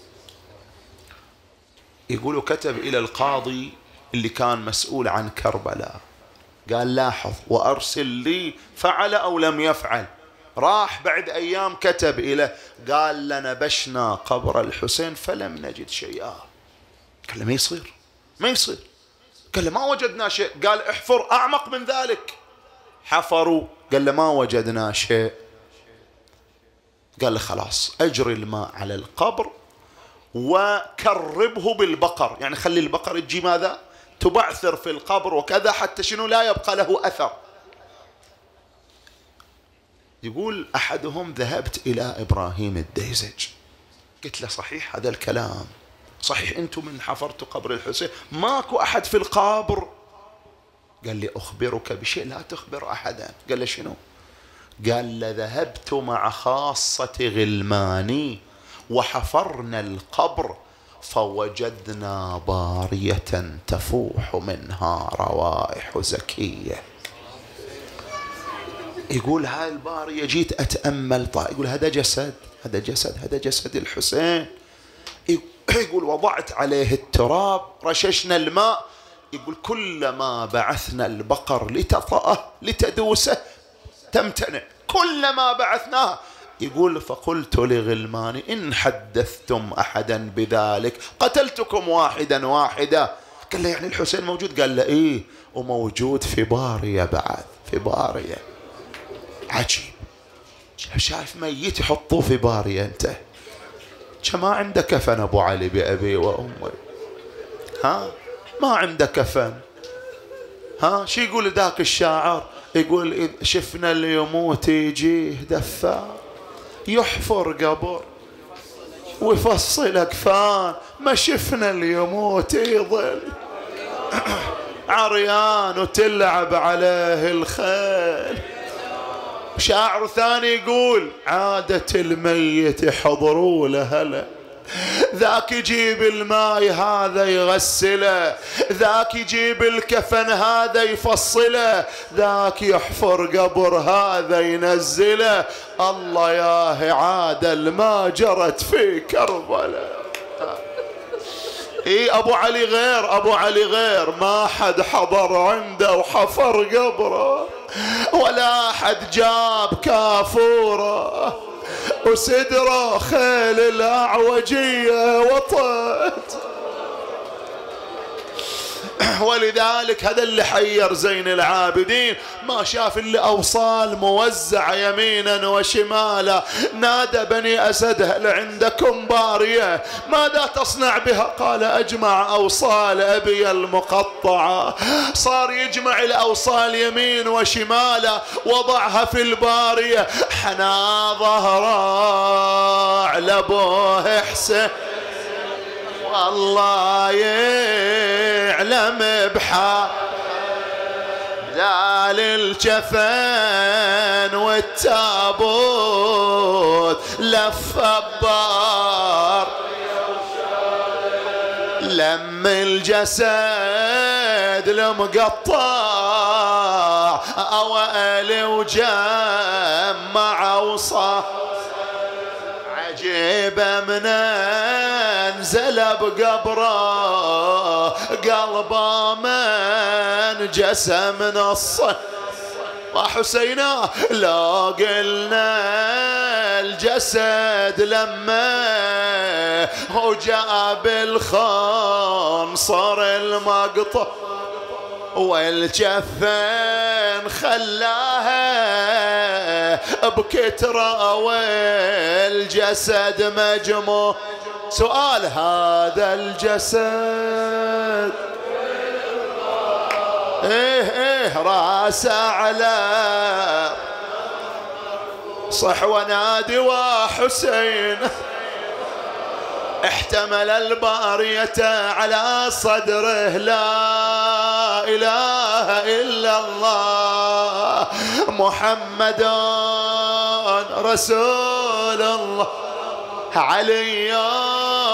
يقول كتب إلى القاضي اللي كان مسؤول عن كربلاء، قال: لاحظ وأرسل لي فعل أو لم يفعل. راح بعد أيام كتب إليه قال: لنبشنا قبر الحسين فلم نجد شيئا. قال له: ما يصير ما يصير. قال له: ما وجدنا شيء. قال: احفر أعمق من ذلك. حفروا، قال له: ما وجدنا شيء. قال له: خلاص أجري الماء على القبر وكربه بالبقر، يعني خلي البقر تجي ماذا تبعثر في القبر وكذا حتى شنو لا يبقى له أثر. يقول أحدهم: ذهبت إلى إبراهيم الديزج قلت له: صحيح هذا الكلام صحيح، أنتم من حفرتوا قبر الحسين ماكو أحد في القبر؟ قال لي: أخبرك بشيء لا تخبر أحدا. قال له: شنو؟ قال له: ذهبت مع خاصة غلماني وحفرنا القبر فوجدنا بارية تفوح منها روائح زكية. يقول هاي البارية جيت أتأمل، طيب يقول هذا جسد هذا جسد هذا جسد الحسين. يقول وضعت عليه التراب، رششنا الماء. يقول كلما بعثنا البقر لتطأه لتدوسه تمتنع، كلما بعثناه. يقول فقلت لغلماني: إن حدثتم أحدا بذلك قتلتكم واحدا واحدا. قال له: يعني الحسين موجود؟ قال له: إيه، وموجود في بارية بعد، في بارية. عجيب، شايف ميت يحطوه في بارية. أنت ما عنده كفن أبو علي بأبي وأمي، ها ما عنده كفن. ها شي يقول ذاك الشاعر؟ يقول: إذ شفنا اللي يموت يجيه دفار يحفر قبر ويفصل أكفان، ما شفنا اللي يموت يظل عريان وتلعب عليه الخيل. شاعر ثاني يقول: عادة الميت يحضروا له هلا، ذاك يجيب الماء هذا يغسله، ذاك يجيب الكفن هذا يفصله، ذاك يحفر قبر هذا ينزله. الله ياه عادل ما جرت في كربلاء. اي ابو علي غير، ابو علي غير، ما حد حضر عنده وحفر قبره، ولا حد جاب كافوره وسدره خيل الأعوجية وطت. ولذلك هذا اللي حير زين العابدين، ما شاف إلا أوصال موزعة يمينا وشمالا. نادى بني أسد: هل عندكم بارية؟ ماذا تصنع بها؟ قال: أجمع أوصال أبي المقطعة. صار يجمع الأوصال يمين وشمالا، وضعها في البارية. حنا ظهره على أبوه حسين، والله يعلم بحال ذال الجفن والتابوت لف بار، لم الجسد المقطع أوائل وجمع وصار. عجيبة من انزل بقبره قلبه من جسم الصن. وحسينا لو قلنا الجسد لما هو جاء بالخنصر المقطع والجفن خلاها بكترة والجسد مجموع. سؤال: هذا الجسد ايه ايه راسه على صح ونادي وحسين، احتمل البارية على صدره لا إله إلا الله محمد رسول الله. علي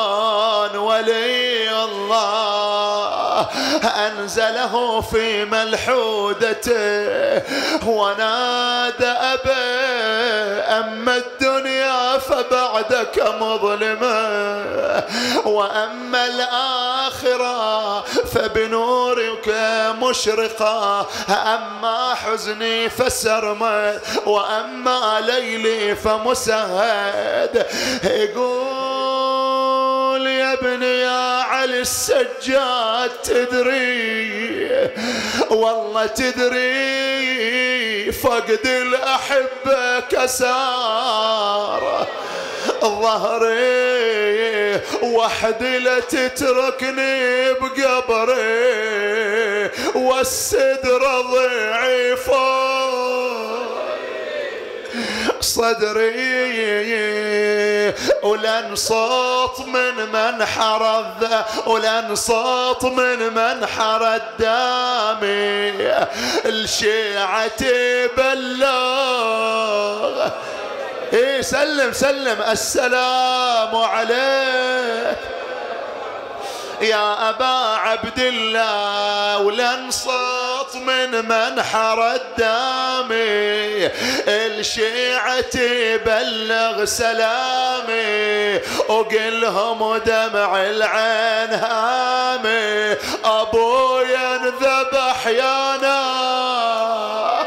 ولي الله أنزله في ملحودته ونادى أبا أما الدنيا فبعدك مظلمة وأما الآخرة فبنورك مشرقة أما حزني فسرمد وأما ليلي فمسهد. يقول يا ابني يا علي السجاد تدري والله تدري فقد الأحبة كسار ظهري وحدي لا تتركني بقبري والسدر ضعيفة صدري ولن صوت من منحر الذا ولن صوت من منحر الدامي الشيعة بلغ. ايه سلم سلم السلام عليك يا أبا عبد الله ولن صوت من منحر الدامي الشيعة بلغ سلامي وقلهم دمع العين هامي أبويا انذبح يا نار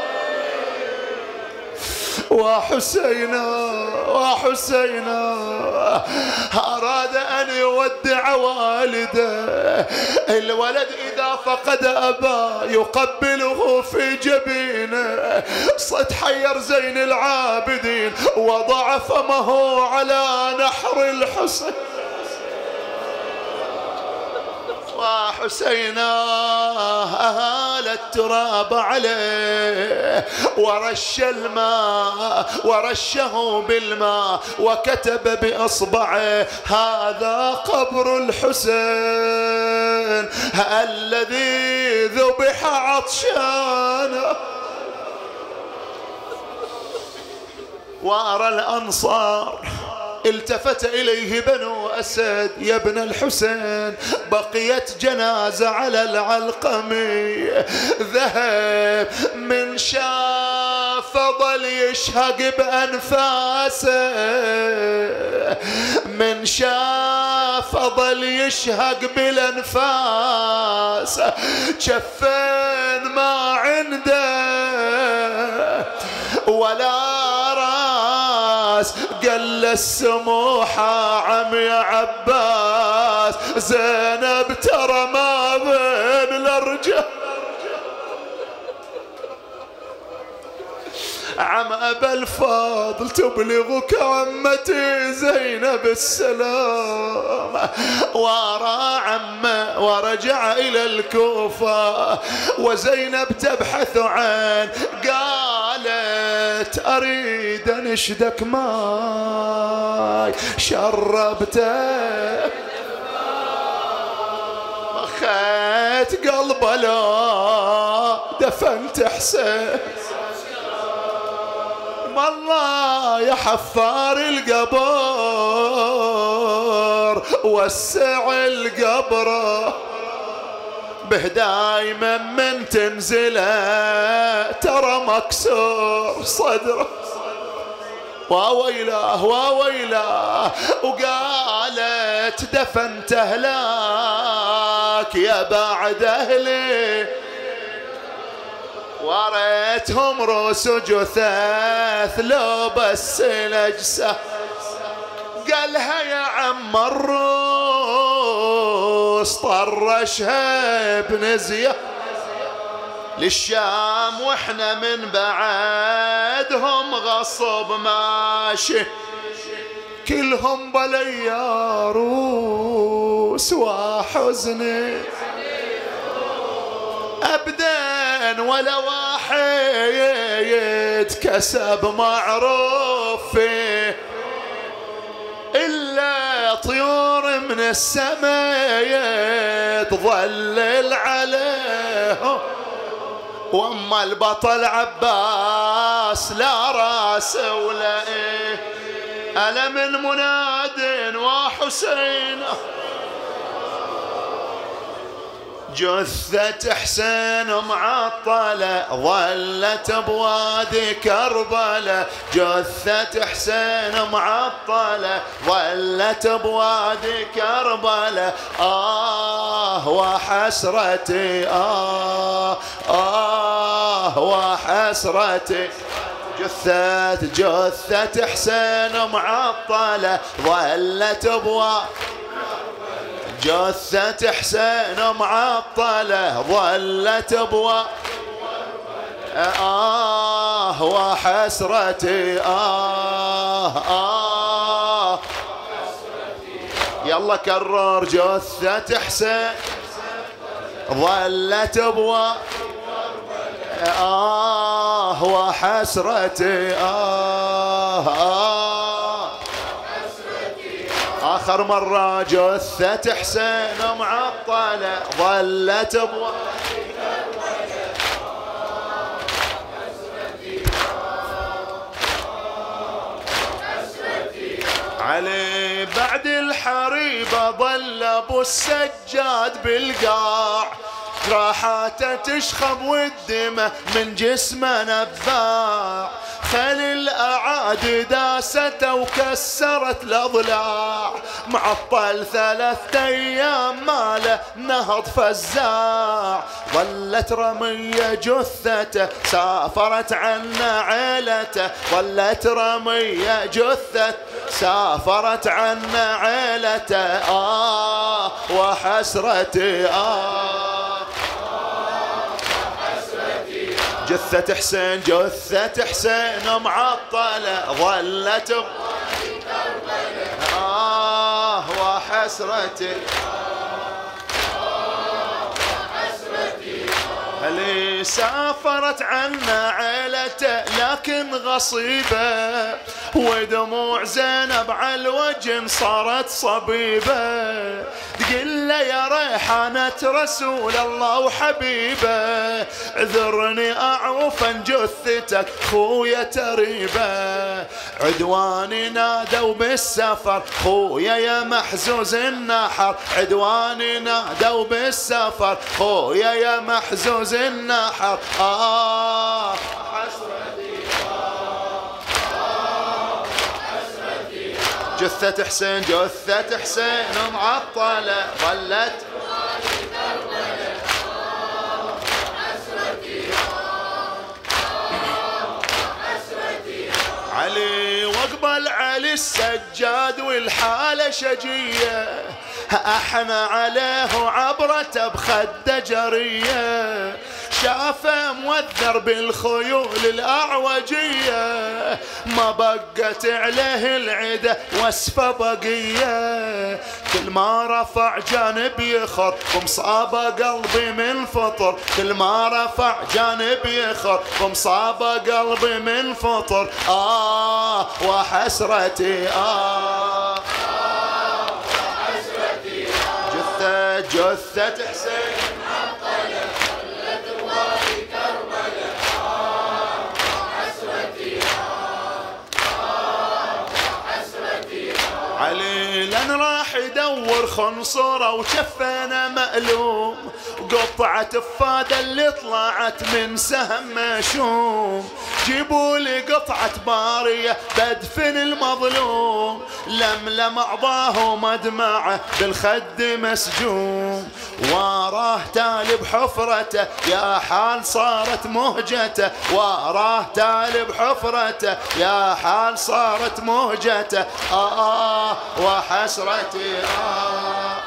وحسينا وحسينا أراد أن يودع والده. الولد إذا فقد أباه يقبله في جبينه. صد حير زين العابدين وضع فمه على نحر الحسين وحسينا أهال التراب عليه ورش الماء ورشه بالماء وكتب بإصبعه هذا قبر الحسين الذي ذبح عطشانا. وأرى الأنصار التفت إليه بنو أسد يا ابن الحسين بقيت جنازة على العلقمي ذهب من شاف ظل يشهق بأنفاسه من شاف ظل يشهق بالأنفاس شفين ما عنده ولا قال السموحة عم يا عباس زينب ترى ما بين الأرجل عم أبا الفاضل تبلغك عمتي زينب السلام. ورا عمه ورجع إلى الكوفة وزينب تبحث عن قالت أريد أنشدك ماي شربته خيت قلبه لا دفنت حسين والله يا حفار القبر وسع القبر به دايما من تنزله ترى مكسور صدره واويلاه واويلاه. وقالت دفنت اهلاك يا بعد اهلي وريتهم روس جثث لو بس الأجسة. قالها يا عم الروس طرشها بنزيه للشام واحنا من بعدهم غصب ماشي كلهم بليا روس وحزني أبدا ولا واحد كسب معروف فيه إلا طيور من السماء تظلل عليه. واما البطل عباس لا راس ولا إيه ألا من مناد وحسين جثة حسين معطلة ظلت بوادي كربلة، جثة حسين معطلة ظلت بوادي كربلة. آه وحسرتي آه آه وحسرتي. جثة جثة حسين معطلة ظلت بوادي، جثة حسين معطلة ظلت بوادي. آه وحسرتي آه آه يلا كرر. جثة حسين ظلت بوادي، آه وحسرتي آه آه آخر مرة. جثة حسين معطلة ظلت بوادي علي. بعد الحريبة ظل ابو السجاد بالقاع، جراحاته تشخب والدمه من جسمه نباع. خل الأعادي داسته وكسرت الأضلاع، معطل ثلاثة أيام ماله نهض فزاع. ظلت رمية جثته سافرت عنا عيلته، ظلت رمية جثته سافرت عنا عيلته. آه وحسرتي آه جثة حسين جثة حسين معطلة ظلت بوادي كربلة. آه وحسرتي اللي سافرت عنا عيلته لكن غصيبة، ودموع زينب على الوجه صارت صبيبة. تقول له يا ريحانة رسول الله وحبيبه، عذرني أعوفا جثتك خويا تريبه. عدواني نادوا بالسفر خويا يا محزوز النحر، عدواني نادوا بالسفر خويا يا محزوز النحر. آه حسرتي آه حسرتي. جثة حسين جثة حسين معطلة ظلت بوادي كربلة. آه حسرتي آه حسرتي. علي واقبل علي السجاد والحالة شجية، احنا عليه عبرته بخده جريه. شافه موذر بالخيول الأعوجية، ما بقت عليه العدة واسفة بقية. كل ما رفع جانب يخر ومصابة قلبي من فطر، كل ما رفع جانب يخر ومصابة قلبي من فطر. آه وحسرتي آه جثة جثة حسين معطلة ظلت بوادي كربلة. آه حسرتي آه حسرتي. علي لن راح يدور خنصره وشفنا مألوم، وقطعة الفادة اللي طلعت من سهم مشوم. جيبوا لي قطعة بارية بدفن المظلوم، لملم أعضاه مدمعه بالخد مسجوم. وراه تالي بحفرته يا حال صارت مهجته، وراه تالي بحفرته يا حال صارت مهجته. آه وحسرتي آه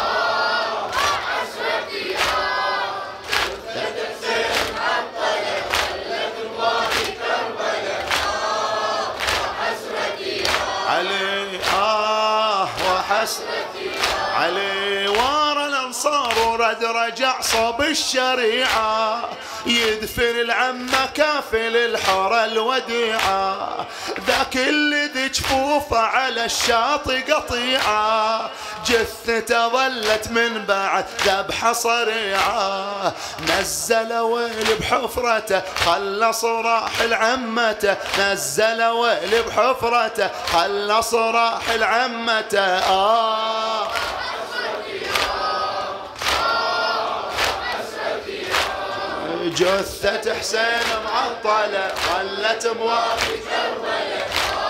علي آه وحسرتي. علي وارى الأنصار ورد رجع صوب الشريعة، يدفن العمة كافل الحارة الوديعة. ذاك اللي ذي جفوفه على الشاطئ قطيعة، جثته ظلت من بعد ذبحة صريعة. نزل ويل بحفرته خلص راح العمته، نزل ويل بحفرته خلص راح العمته. آه جثة حسين معطلة ظلت بوادي كربلاء.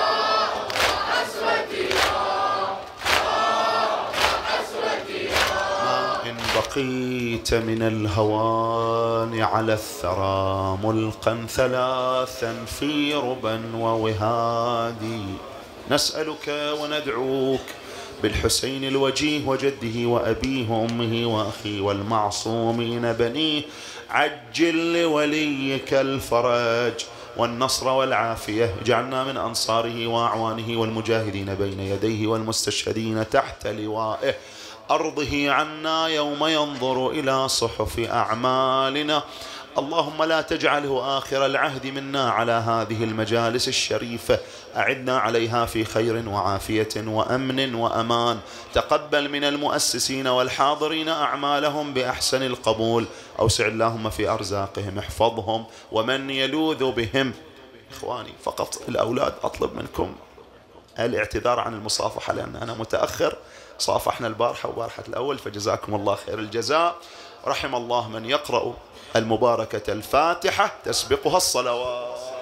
ما إن بقيت من الهوان على الثرى ملقا ثلاثا في ربا ووهادي. نسألك وندعوك بالحسين الوجيه وجده وأبيه وأمه وأخيه والمعصومين بنيه، عجل لوليك الفرج والنصر والعافية. اجعلنا من أنصاره وأعوانه والمجاهدين بين يديه والمستشهدين تحت لوائه. أرضه عنا يوم ينظر إلى صحف أعمالنا. اللهم لا تجعله آخر العهد منا على هذه المجالس الشريفة، أعدنا عليها في خير وعافية وأمن وأمان. تقبل من المؤسسين والحاضرين أعمالهم بأحسن القبول. أوسع اللهم في أرزاقهم، احفظهم ومن يلوذ بهم. إخواني فقط الأولاد أطلب منكم الاعتذار عن المصافحة لأن أنا متأخر، صافحنا البارحة وبارحة الأول، فجزاكم الله خير الجزاء. رحم الله من يقرأ المباركة الفاتحة تسبقها الصلوات.